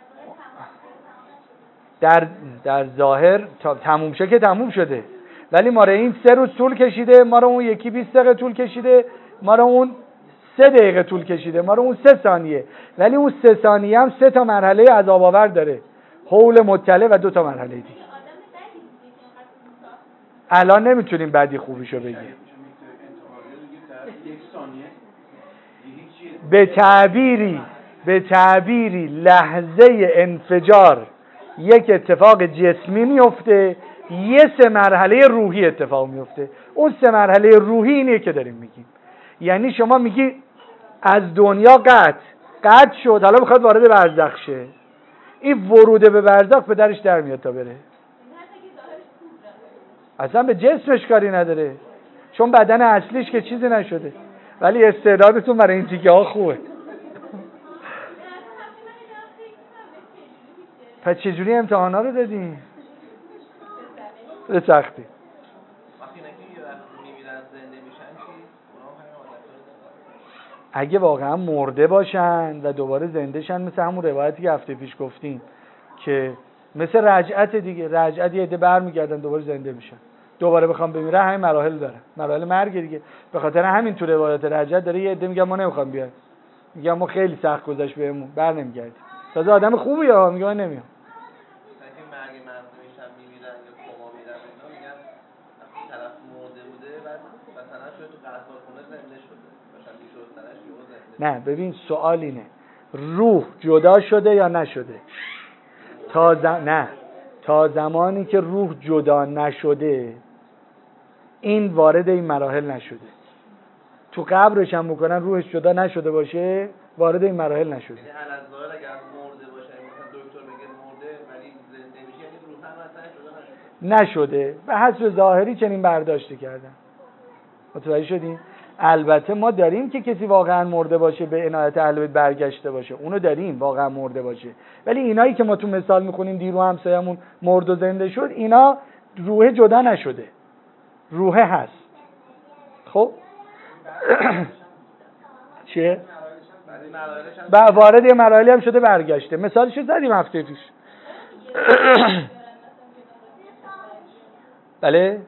در ظاهر تموم شه که تموم شده، ولی ما رو این 3 روز طول کشیده، ما رو اون یکی 20 دقیقه طول کشیده، ما رو اون 3 دقیقه طول کشیده، ما رو اون 3 ثانیه، ولی اون 3 ثانیه هم 3 تا مرحله عذاب آور داره، حول مطلع و 2 تا مرحله دیگه. الان نمیتونیم بعدی خوبیشو بگیم. به تعبیری لحظه انفجار یک اتفاق جسمی میفته، یه 3 مرحله روحی اتفاق میفته. اون 3 مرحله روحی اینیه که داریم میگیم. یعنی شما میگی از دنیا قطع شد، حالا میخواد وارد برزخ شه. این ورود به برزخ به درش در میاد تا بره. اصلا به جسمش کاری نداره، چون بدن اصلیش که چیزی نشده، ولی استعدادتون برای این تیکه ها خوبه. پس چجوری امتحانا رو دادی؟ به سختی. اگه واقعا مرده باشن و دوباره زنده شن، مثل همون روایتی که هفته پیش گفتیم که مثل رجعت دیگه، رجعت یه عده برمیگردن دوباره زنده میشن، دوباره بخوام بمیرن، همین مراحل داره، مراحل مرگ دیگه. به خاطر همین تو روایت رجعت داره یه عده میگن ما نمیخوام بیایم، میگن ما خیلی سخت گذشت بهمون، بر نمیگردیم. تازه آدم خوبیه ها، میگه من نمیام. نه ببین سوال اینه، روح جدا شده یا نشده؟ تا زمانی که روح جدا نشده این وارد این مراحل نشده. تو قبرش هم بکنن روحش جدا نشده باشه، وارد این مراحل نشده. یعنی الان اگر مرده باشه، مثلا دکتر بگه مرده ولی زنده میشه، یعنی روح هم اصلا نشده. به حسب ظاهری چنین برداشت کردن. متوجه شدین؟ البته ما داریم که کسی واقعا مرده باشه به عنایت اهل بیت برگشته باشه، اونو داریم واقعا مرده باشه. ولی اینایی که ما تو مثال میخونیم دیرو همسایمون مرد و زنده شد، اینا روح جدا نشده، روح هست. خب چیه؟ وارد یه مراحلی هم شده برگشته. مثالشو زدیم هفته پیش. بله؟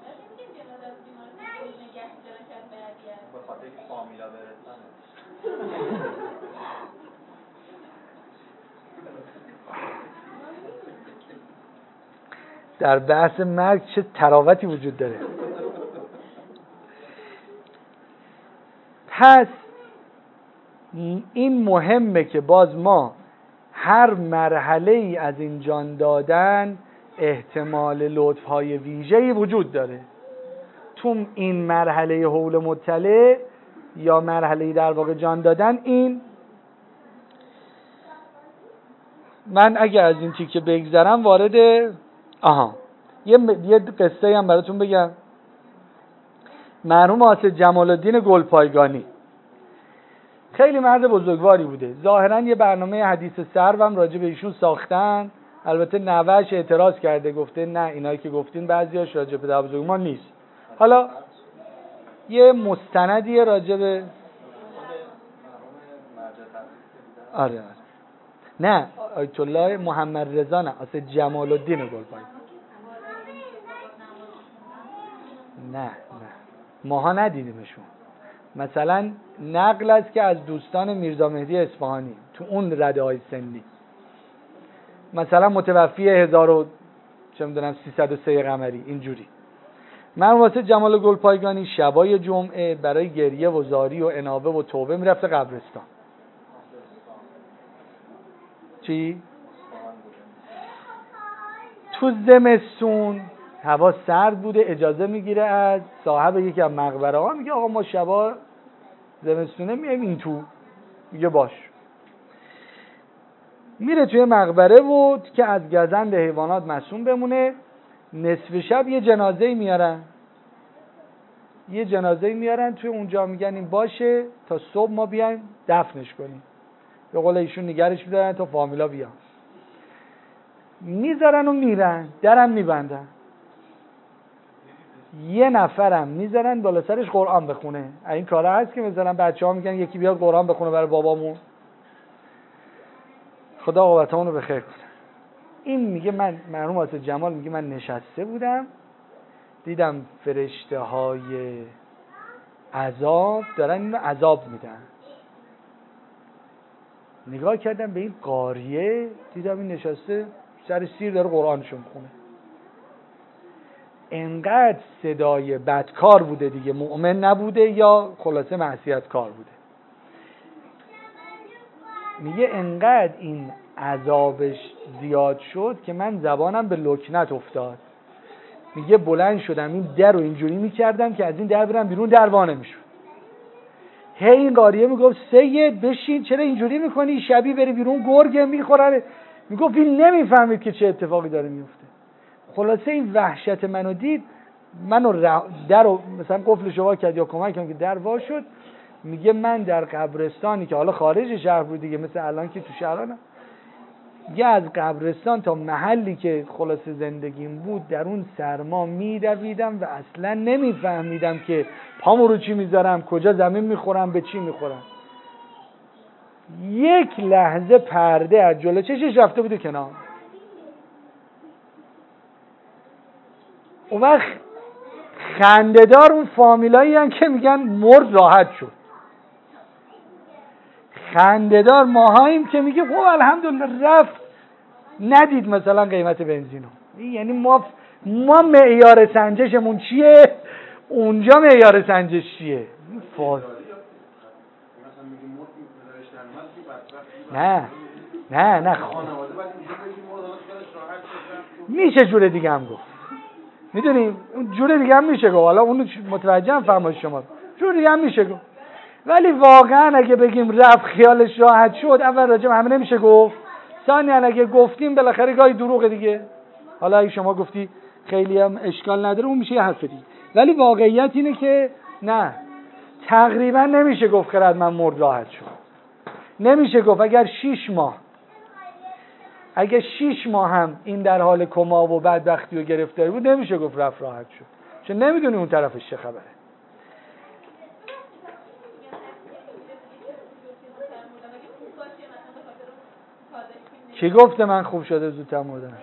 در بحث مرگ چه تراوتی وجود داره. پس این مهمه که باز ما هر مرحله ای از این جان دادن احتمال لطف‌های ویژه‌ای وجود داره. تو این مرحله حول مطلع یا مرحله در واقع جان دادن، این من اگه از این تیکه بگذرم وارد یه قصه هم براتون بگم. مرحوم حاسد جمال الدین گلپایگانی خیلی مرد بزرگواری بوده. ظاهرا یه برنامه حدیث سروم راجع به ایشون ساختن. البته نوه‌اش اعتراض کرده، گفته نه اینایی که گفتین بعضیاش راجع به پدر بزرگ ما نیست. حالا یه مستندی راجع به آره نه آیت الله محمد رضا، نه حاسد جمال الدین گلپایگانی. نه ماها ندیدیمشون. مثلا نقل است که از دوستان میرزا مهدی اصفهانی تو اون رده‌های سنی، مثلا متوفی 1303 قمری اینجوری. من واسه جمال گلپایگانی شبای جمعه برای گریه و زاری و انابه و توبه میرفته قبرستان. چی؟ تو زمستون هوا سرد بوده، اجازه میگیره از صاحب یکی از مقبره ها، میگه آقا ما شبا زمستونه میایم این تو. میگه باش. میره توی مقبره بود که از گزند حیوانات معصوم بمونه. نصف شب یه جنازه میارن توی اونجا، میگن این باشه تا صبح ما بیایم دفنش کنیم. به قول ایشون نگرش میدارن تا فامیلا بیان. میذارن و میرن، درم میبندن. یه نفرم میذارن بالا سرش قرآن بخونه. این کارا هست که مثلا بچه‌ها میگن یکی بیاد قرآن بخونه برای بابامون. خدا عاقبتمون رو بخیر کنه. این میگه من مرحوم حاسد جمال میگه من نشسته بودم، دیدم فرشته های عذاب دارن اینو عذاب میدن. نگاه کردم به این قاریه، دیدم این نشسته سر سیر داره قرآنشو میخونه. انقدر صدای بدکار بوده دیگه، مؤمن نبوده یا خلاصه معصیت کار بوده میگه انقدر این عذابش زیاد شد که من زبانم به لکنت افتاد. میگه بلند شدم این در رو اینجوری میکردم که از این در برم بیرون، در وا نمیشد. هی این قاریه میگفت سید بشین، چرا اینجوری میکنی؟ شبی بری بیرون گرگ میخورن. میگفت این نمیفهمید که چه اتفاقی داره میفته. خلاصه این وحشت منو دید، منو در رو مثلا قفلش وا کرد یا کمکم که در وا شد. میگه من در قبرستانی که حالا خارج شهر بود دیگه، مثل الان که تو شهرانم، یه از قبرستان تا محلی که خلاصه زندگیم بود در اون سرما میدویدم و اصلا نمیفهمیدم که پامو رو چی میذارم، کجا زمین میخورم، به چی میخورم. یک لحظه پرده از جلو چشش رفته بود کنار. اون وقت خنده‌دار اون فامیلایی هن که میگن مرد راحت شد. خنده‌دار ماهاییم که میگه خب الحمدلله رفت، ندید مثلا قیمت بنزینو. یعنی ما معیار سنجشمون چیه، اونجا معیار سنجش چیه؟ نه میشه جور دیگه هم گفت، میدونیم جور دیگه هم میشه گفت، حالا اونو متوجهم فرمایش شما، جور دیگه هم میشه گفت. ولی واقعا اگه بگیم رفت خیالش راحت شد، اول راجع به همه نمیشه گفت، ثانیاً اگه گفتیم بالاخره گاهی دروغه دیگه. حالا اگه شما گفتی خیلی هم اشکال نداره، اون میشه یه حرف دیگه. ولی واقعیت اینه که نه، تقریبا نمیشه گفت خردمند مرد راحت شد. نمیشه گفت اگه 6 ماه هم این در حال کما و بدبختی و گرفتاری بود، نمیشه گفت رفت راحت شد، چون نمیدونی اون طرفش چه خبره. کی گفته من خوب شده زودتر مردم؟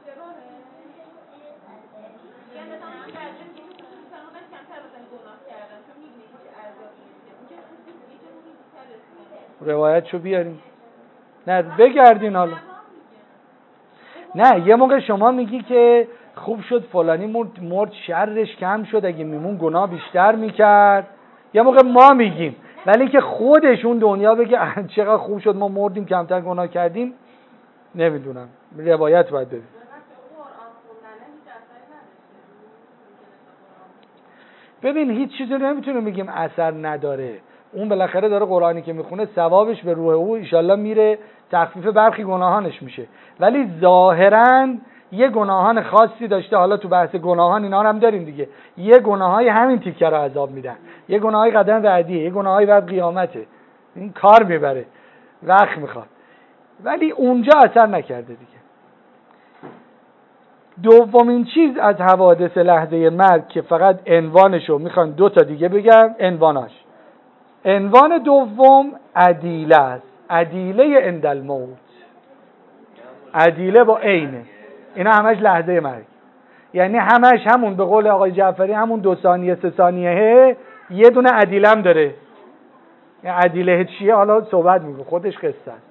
روایتشو بیاریم، نه بگردین حالا. نه یه موقع شما میگی که خوب شد فلانی مرد شرش کم شد، اگه میمون گناه بیشتر میکرد. یه موقع ما میگیم، ولی که خودش اون دنیا بگه چقدر خوب شد ما مردیم کمتر گناه کردیم، نمیدونم، روایت باید ببین. ببین هیچ چیزی نمیتونیم بگیم اثر نداره. اون بالاخره داره قرآنی که میخونه ثوابش به روح او انشالله میره، تخفیف برخی گناهانش میشه. ولی ظاهراً یه گناهان خاصی داشته. حالا تو بحث گناهان اینا هم داریم دیگه. یه گناهای همین تیکه رو عذاب میدن، یه گناهای قدم بعدیه، یه گناهای بعد قیامته. این کار میبره، وقت میخواد. ولی اونجا اثر نکرده دیگه. دومین چیز از حوادث لحظه مرگ که فقط عنوانشو میخوان 2 تا دیگه بگم، عنوان دوم عدیله است. عدیله عند الموت، عدیله با عینه، اینا همش لحظه مرگ. یعنی همش همون به قول آقای جعفری همون 2 ثانیه 3 ثانیه یه دونه عدیله هم داره. یعنی عدیله چیه حالا صحبت میگه، خودش قصه است.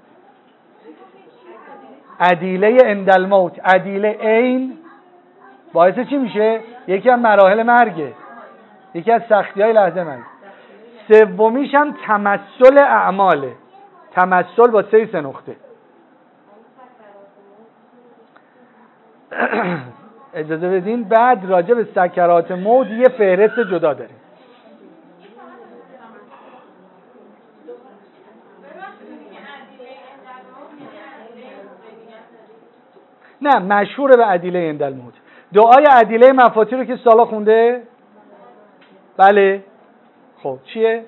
عدیله عند الموت، عدیله عین باعث چی میشه؟ یکی از مراحل مرگه، یکی از سختی‌های لحظه مرگ. سومیش هم تمثل اعماله، تمثل با 3 نقطه. اجازه بدین بعد راجع به سکرات موت یه فهرست جدا داریم. نه مشهور به عدیله عند الموت. دعای عدیله مفاتی رو که سالا خونده؟ بله. خب چیه؟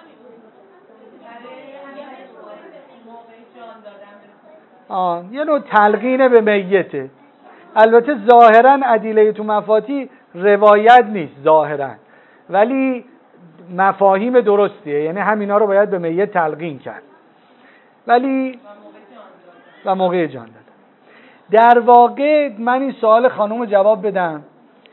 یه نوع تلقین به میته. البته ظاهرا عدیله تو مفاتی روایت نیست ظاهرا، ولی مفاهیم درستیه، یعنی همینا رو باید به میت تلقین کرد. ولی و موقع جان دادن. در واقع من این سوال خانم جواب بدم.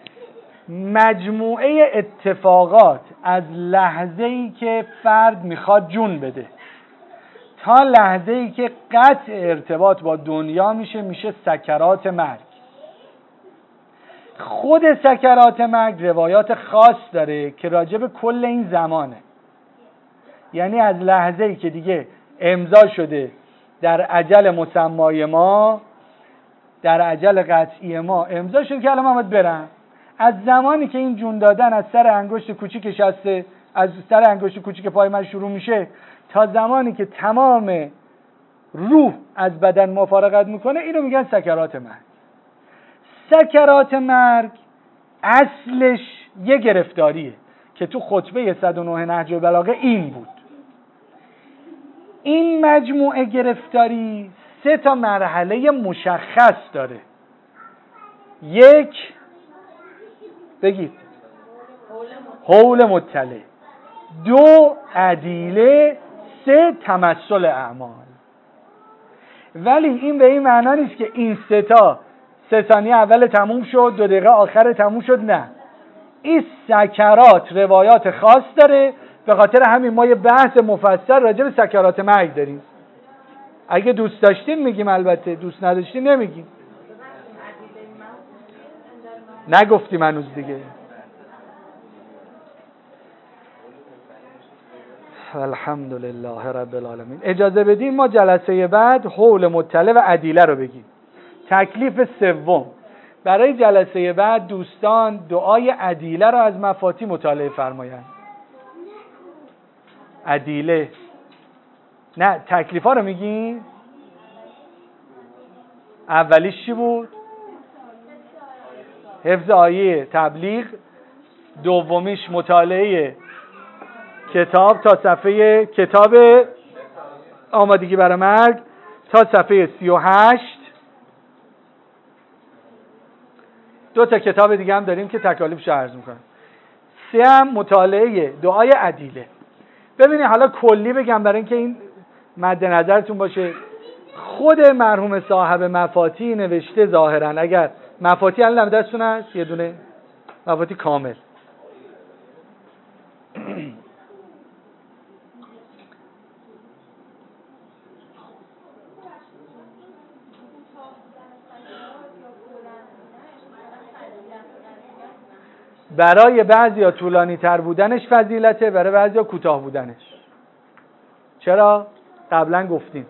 مجموعه اتفاقات از لحظه‌ای که فرد میخواد جون بده تا لحظه‌ای که قطع ارتباط با دنیا میشه سکرات مرگ. خود سکرات مرگ روایات خاص داره که راجع به کل این زمانه. یعنی از لحظه‌ای که دیگه امضا شده در اجل مسمای ما، در اجل قطعی ما امضا شد که الان من باید برم. از زمانی که این جون دادن از سر انگشت کوچیک شسته، از سر انگشت کوچیک پای من شروع میشه تا زمانی که تمام روح از بدن مفارقت میکنه، اینو میگن سکرات مرگ. سکرات مرگ اصلش یه گرفتاریه که تو خطبه 109 نهج البلاغه این بود. این مجموعه گرفتاری 3 مرحله مشخص داره. 1 بگید حول مطلع، 2 عدیله، 3 تمثل اعمال. ولی این به این معنا نیست که این 3 ثانیه اول تموم شد 2 دقیقه آخر تموم شد، نه. این سکرات روایات خاص داره، به خاطر همین ما یه بحث مفصل راجع به سکرات مرگ داریم. اگه دوست داشتین میگیم، البته دوست نداشتین نمیگیم. نگفتیم هنوز دیگه. الحمدلله رب العالمین. اجازه بدین ما جلسه بعد حول مطلع و عدیله رو بگیم. تکلیف سوم برای جلسه بعد دوستان دعای عدیله رو از مفاتی مطالعه فرمایند. عدیله نه، تکلیفا رو میگیم. اولیش چی بود؟ حفظ آیه تبلیغ. دومیش مطالعه کتاب تا صفحه کتاب آمادگی برای مرگ تا صفحه 38. 2 کتاب دیگه هم داریم که تکالیفش رو عرض میکنم. 3 هم مطالعه دعای عدیله. ببینید حالا کلی بگم برای اینکه این مد نظرتون باشه. خود مرحوم صاحب مفاتی نوشته ظاهرا، اگر مفاتی الان دستتون هست یه دونه مفاتی کامل، برای بعضیا طولانی تر بودنش فضیلته، برای بعضیا کوتاه بودنش. چرا؟ قبلا گفتیم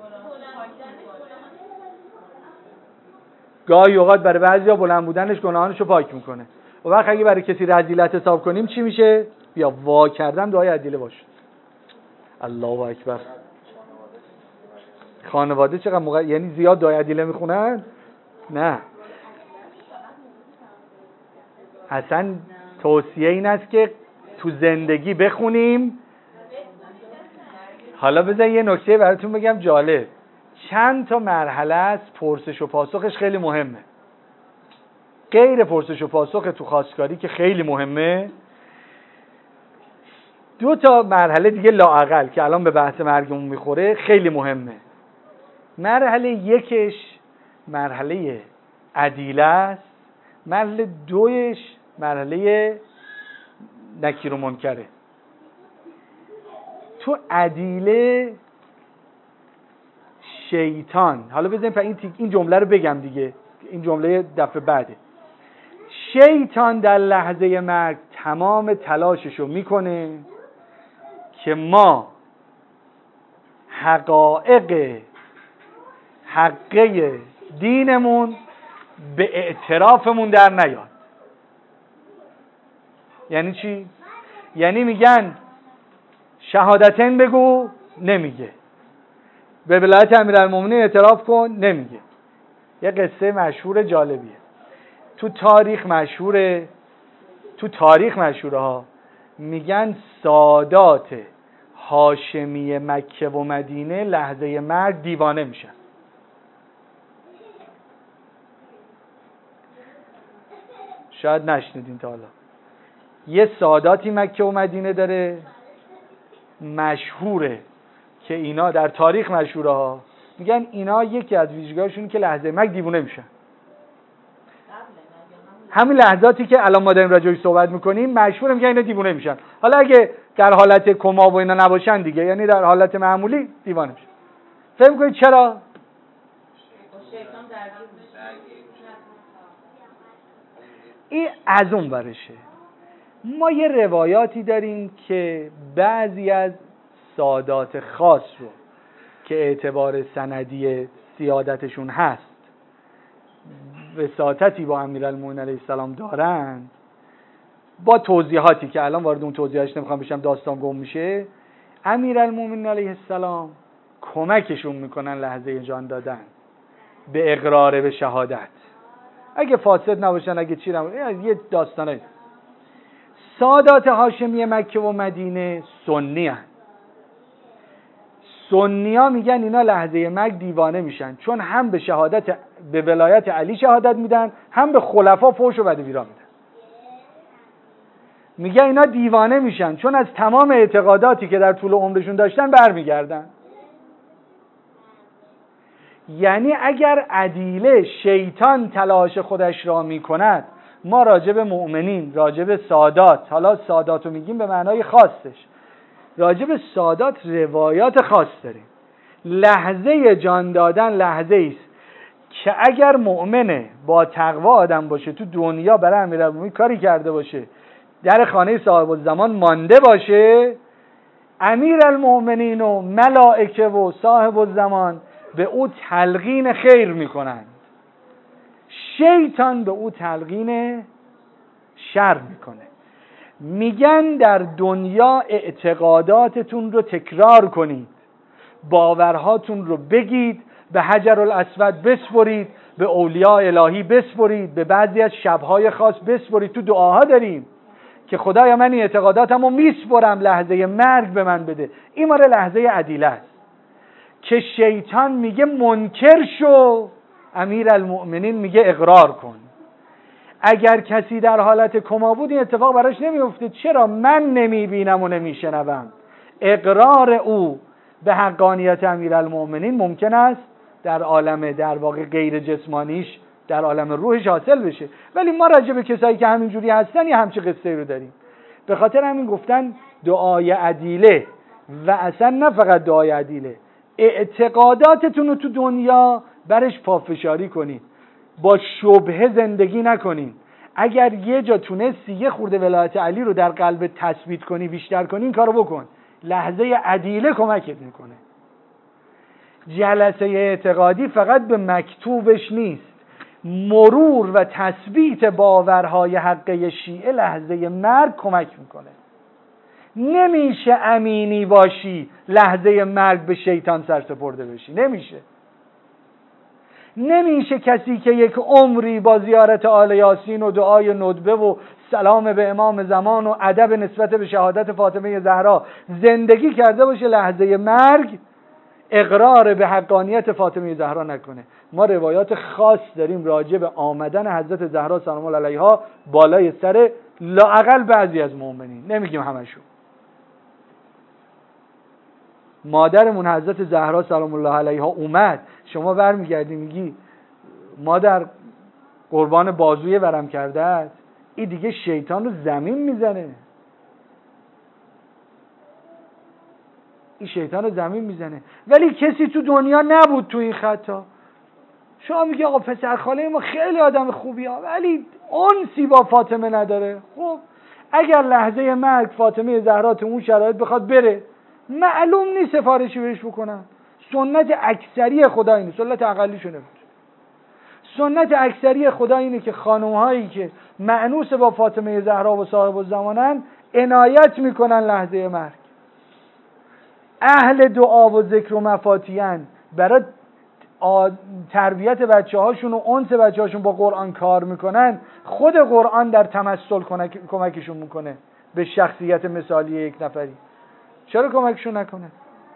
گاهی اوقات برای بعضیا بلند بودنش گناهانشو پاک میکنه. و وقت اگه برای کسی رذیلت حساب کنیم چی میشه؟ بیا وا کردم دعای عدیله باشه. الله اکبر. خانواده چقدر یعنی زیاد دعای عدیله میخونن؟ نه، اصلا توصیه این است که تو زندگی بخونیم. حالا بذار یه نکته براتون بگم جالب. چند تا مرحله است پرسش و پاسخش خیلی مهمه. غیر پرسش و پاسخ تو خواستگاری که خیلی مهمه، 2 تا مرحله دیگه لااقل که الان به بحث مرگمون میخوره خیلی مهمه. مرحله 1 مرحله عدیله است. مرحله 2 مرحله نکیر و منکره. تو عدیله شیطان، حالا بذاریم این جمله رو بگم دیگه، این جمله دفعه بعده. شیطان در لحظه مرگ تمام تلاششو میکنه که ما حقایق حقه دینمون به اعترافمون در نیاد. یعنی چی؟ یعنی میگن شهادتین بگو، نمیگه. به ولایت امیرالمومنین اعتراف کن، نمیگه. یه قصه مشهور جالبیه. تو تاریخ مشهوره ها. میگن سادات هاشمی مکه و مدینه لحظه مرگ دیوانه میشن. شاید نشنیدین تا حالا. یه ساداتی مکه و مدینه داره مشهوره که اینا در تاریخ مشهوره ها. میگن اینا یکی از ویژگی‌هاشون که لحظه مرگ دیوانه میشن. همین لحظاتی که الان ما داریم راجعش صحبت میکنیم مشهوره، میگن اینا دیوانه میشن. حالا اگه در حالت کما و اینا نباشن دیگه، یعنی در حالت معمولی دیوانه میشن. فکر میکنید چرا؟ این از اون برشه. ما یه روایاتی داریم که بعضی از سادات خاص رو که اعتبار سندی سیادتشون هست، وساطتی با امیرالمومنین علیه السلام دارند، با توضیحاتی که الان وارد اون توضیحاتش نمیخوام بشم، داستان گم میشه، امیرالمومنین علیه السلام کمکشون میکنن لحظه جان دادن به اقرار به شهادت. اگه فاسد نباشن، اگه چی نباشن، یه داستانه. سادات هاشمی مکه و مدینه سنی هن. سنی ها میگن اینا لحظه مرگ دیوانه میشن، چون هم به شهادت، به ولایت علی شهادت میدن، هم به خلفا فحش و بد و بیرا میدن. میگن اینا دیوانه میشن چون از تمام اعتقاداتی که در طول عمرشون داشتن برمیگردن. یعنی اگر عدیله شیطان تلاش خودش را میکند، ما راجع به مؤمنین، راجع به سادات، حالا سادات رو میگیم به معنای خاصش، راجع به سادات روایات خاص داریم. لحظه جان دادن لحظه است که اگر مؤمنه با تقوا آدم باشه، تو دنیا برای امیرالمومنین کاری کرده باشه، در خانه صاحب الزمان مانده باشه، امیرالمومنین و ملائکه و صاحب الزمان به او تلقین خیر میکنند، شیطان به او تلقین شر میکنه. میگن در دنیا اعتقاداتتون رو تکرار کنید، باورهاتون رو بگید، به حجر الاسود بسپرید، به اولیاء الهی بسپرید، به بعضی از شبهای خاص بسپرید. تو دعاها داریم که خدایا من این اعتقاداتمو میسپرم، لحظه مرگ به من بده. این ماره لحظه عدیله است که شیطان میگه منکر شو، امیرالمؤمنین میگه اقرار کن. اگر کسی در حالت کما بود این اتفاق براش نمیفته. چرا؟ من نمیبینم و نمیشنوم. اقرار او به حقانیت امیرالمؤمنین ممکن است در عالم در واقع غیر جسمانیش، در عالم روحش حاصل بشه. ولی ما راجع به کسایی که همینجوری هستن یه همچه قصه رو داریم. به خاطر همین گفتن دعای عدیله، و اصلا نه فقط دعای عدیله، اعتقاداتتون رو تو دنیا برش پافشاری کنید، با شبهه زندگی نکنید. اگر یه جا تونستی یه خورده ولایت علی رو در قلب تثبیت کنی، بیشتر کنی، این کارو بکن. لحظه عدیله کمکت میکنه. جلسه اعتقادی فقط به مکتوبش نیست، مرور و تثبیت باورهای حقه شیعه لحظه مرگ کمک میکنه. نمیشه امینی باشی لحظه مرگ به شیطان سرسپرده بشی. نمیشه کسی که یک عمری با زیارت آل یاسین و دعای ندبه و سلام به امام زمان و ادب نسبت به شهادت فاطمه زهرا زندگی کرده باشه، لحظه مرگ اقرار به حقانیت فاطمه زهرا نکنه. ما روایات خاص داریم راجع به آمدن حضرت زهرا سلام الله علیها بالای سر لااقل بعضی از مؤمنین، نمیگیم همشون. مادرمون حضرت زهرا سلام الله علیها اومد، شما برمیگردی میگی مادر قربان بازوی ورم کرده است، این دیگه شیطان رو زمین میزنه. این شیطان رو زمین میزنه. ولی کسی تو دنیا نبود تو این خطا. شما میگی آقا پسر خاله ما خیلی آدم خوبی ها، ولی انسی با فاطمه نداره. خب اگر لحظه مرگ فاطمه زهرا تو اون شرایط بخواد بره، معلوم نیست سفارشی بهش بکنن. سنت اکثری خدا اینه، سنت اقلیشو نمیشه. سنت اکثری خدا اینه که خانم‌هایی که مأنوس با فاطمه زهرا و صاحب الزمانن عنایت میکنن لحظه مرگ. اهل دعا و ذکر و مفاتیحن، برای تربیت بچه‌هاشون و انس بچه‌هاشون با قرآن کار میکنن. خود قرآن در تمثل کمکشون میکنه به شخصیت مثالی یک نفری. چرا کمکشون نکنه؟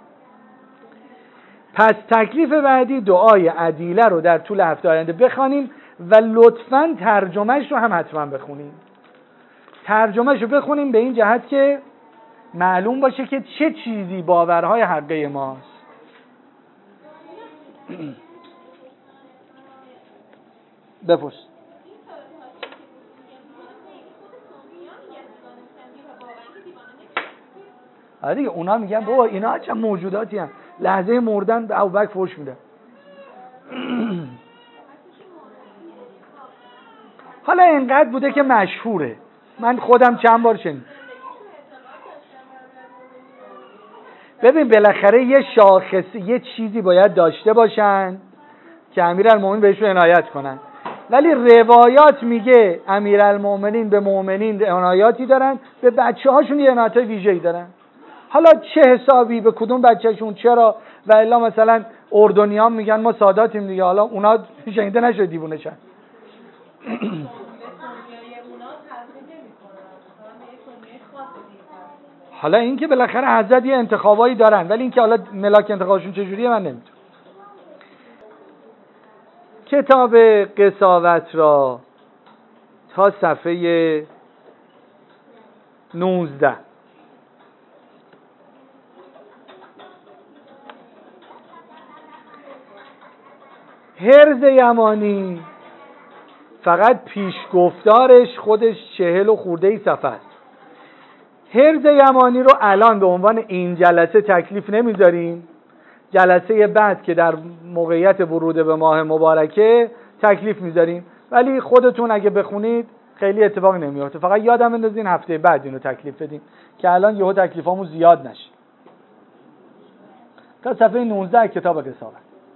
پس تکلیف بعدی دعای عدیله رو در طول هفته آینده بخوانیم و لطفاً ترجمهش رو هم حتما بخونیم. ترجمهش رو بخونیم به این جهت که معلوم باشه که چه چیزی باورهای حقه ماست. بپرس. آره دیگه، اونا میگن بابا اینا چه موجوداتی هستن، لحظه مردن به ابوبکر فحش میده. حالا اینقدر بوده که مشهوره، من خودم چند بار شنیدم. ببین بالاخره یه شاخص، یه چیزی باید داشته باشن که امیرالمومنین بهشون عنایت کنن. ولی روایات میگه امیرالمومنین به مؤمنین عنایاتی دارن، به بچه هاشون یه عنایت ویژه‌ای دارن. حالا چه حسابی به کدوم بچهشون چرا، و الا مثلا اردنیان میگن ما ساداتیم دیگه، حالا اونا شنیده نشد دیوونه شن. حالا این که بالاخره حضرت یه انتخابایی دارن، ولی این که حالا ملاک انتخابشون چجوریه من نمیدونم. کتاب قساوت را تا صفحه 19. حرز یمانی فقط پیشگفتارش خودش 40 و خورده صفحه است. حرز یمانی رو الان به عنوان این جلسه تکلیف نمیذاریم، جلسه بعد که در موقعیت ورود به ماه مبارکه تکلیف میذاریم، ولی خودتون اگه بخونید خیلی اتفاق نمیفته. فقط یادم بندازین هفته بعد اینو تکلیف بدیم که الان یهو تکلیفامون زیاد نشه. تا صفحه 19 کتاب قساوت.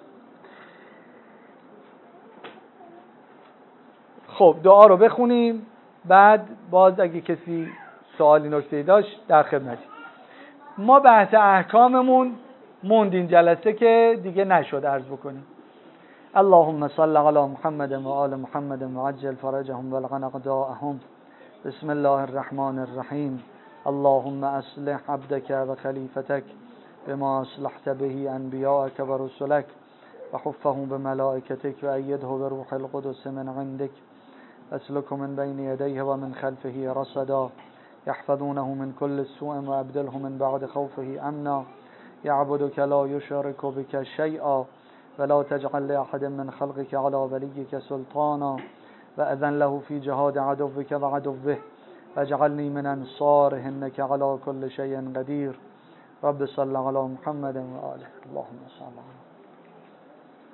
خب دعا رو بخونیم، بعد باز اگه کسی سوالی نکته‌ای داشت در خدمتی. ما بحث احکاممون موند این جلسه که دیگه نشد عرض بکنیم. اللهم صل علی محمد و آل محمد و عجل فرجهم والغ اقداءهم. بسم الله الرحمن الرحیم. اللهم اصلح عبدك و خلیفتك بما اصلحت به انبیاءك و رسلك و حفهم بملائکتك و ایده بروح القدس من عندك اسلك من بين يديه ومن خلفه رصدا يحفظونه من كل سوء وابدله من بعد خوفه امنا يعبدك لا يشرك بك شيئا ولا تجعل لأحد من خلقك على وليك سلطانا وأذن له في جهاد عدوك وعدوه واجعلني من أنصاره إنك على كل شيء قدير. رب صل على محمد وآله. اللهم صل على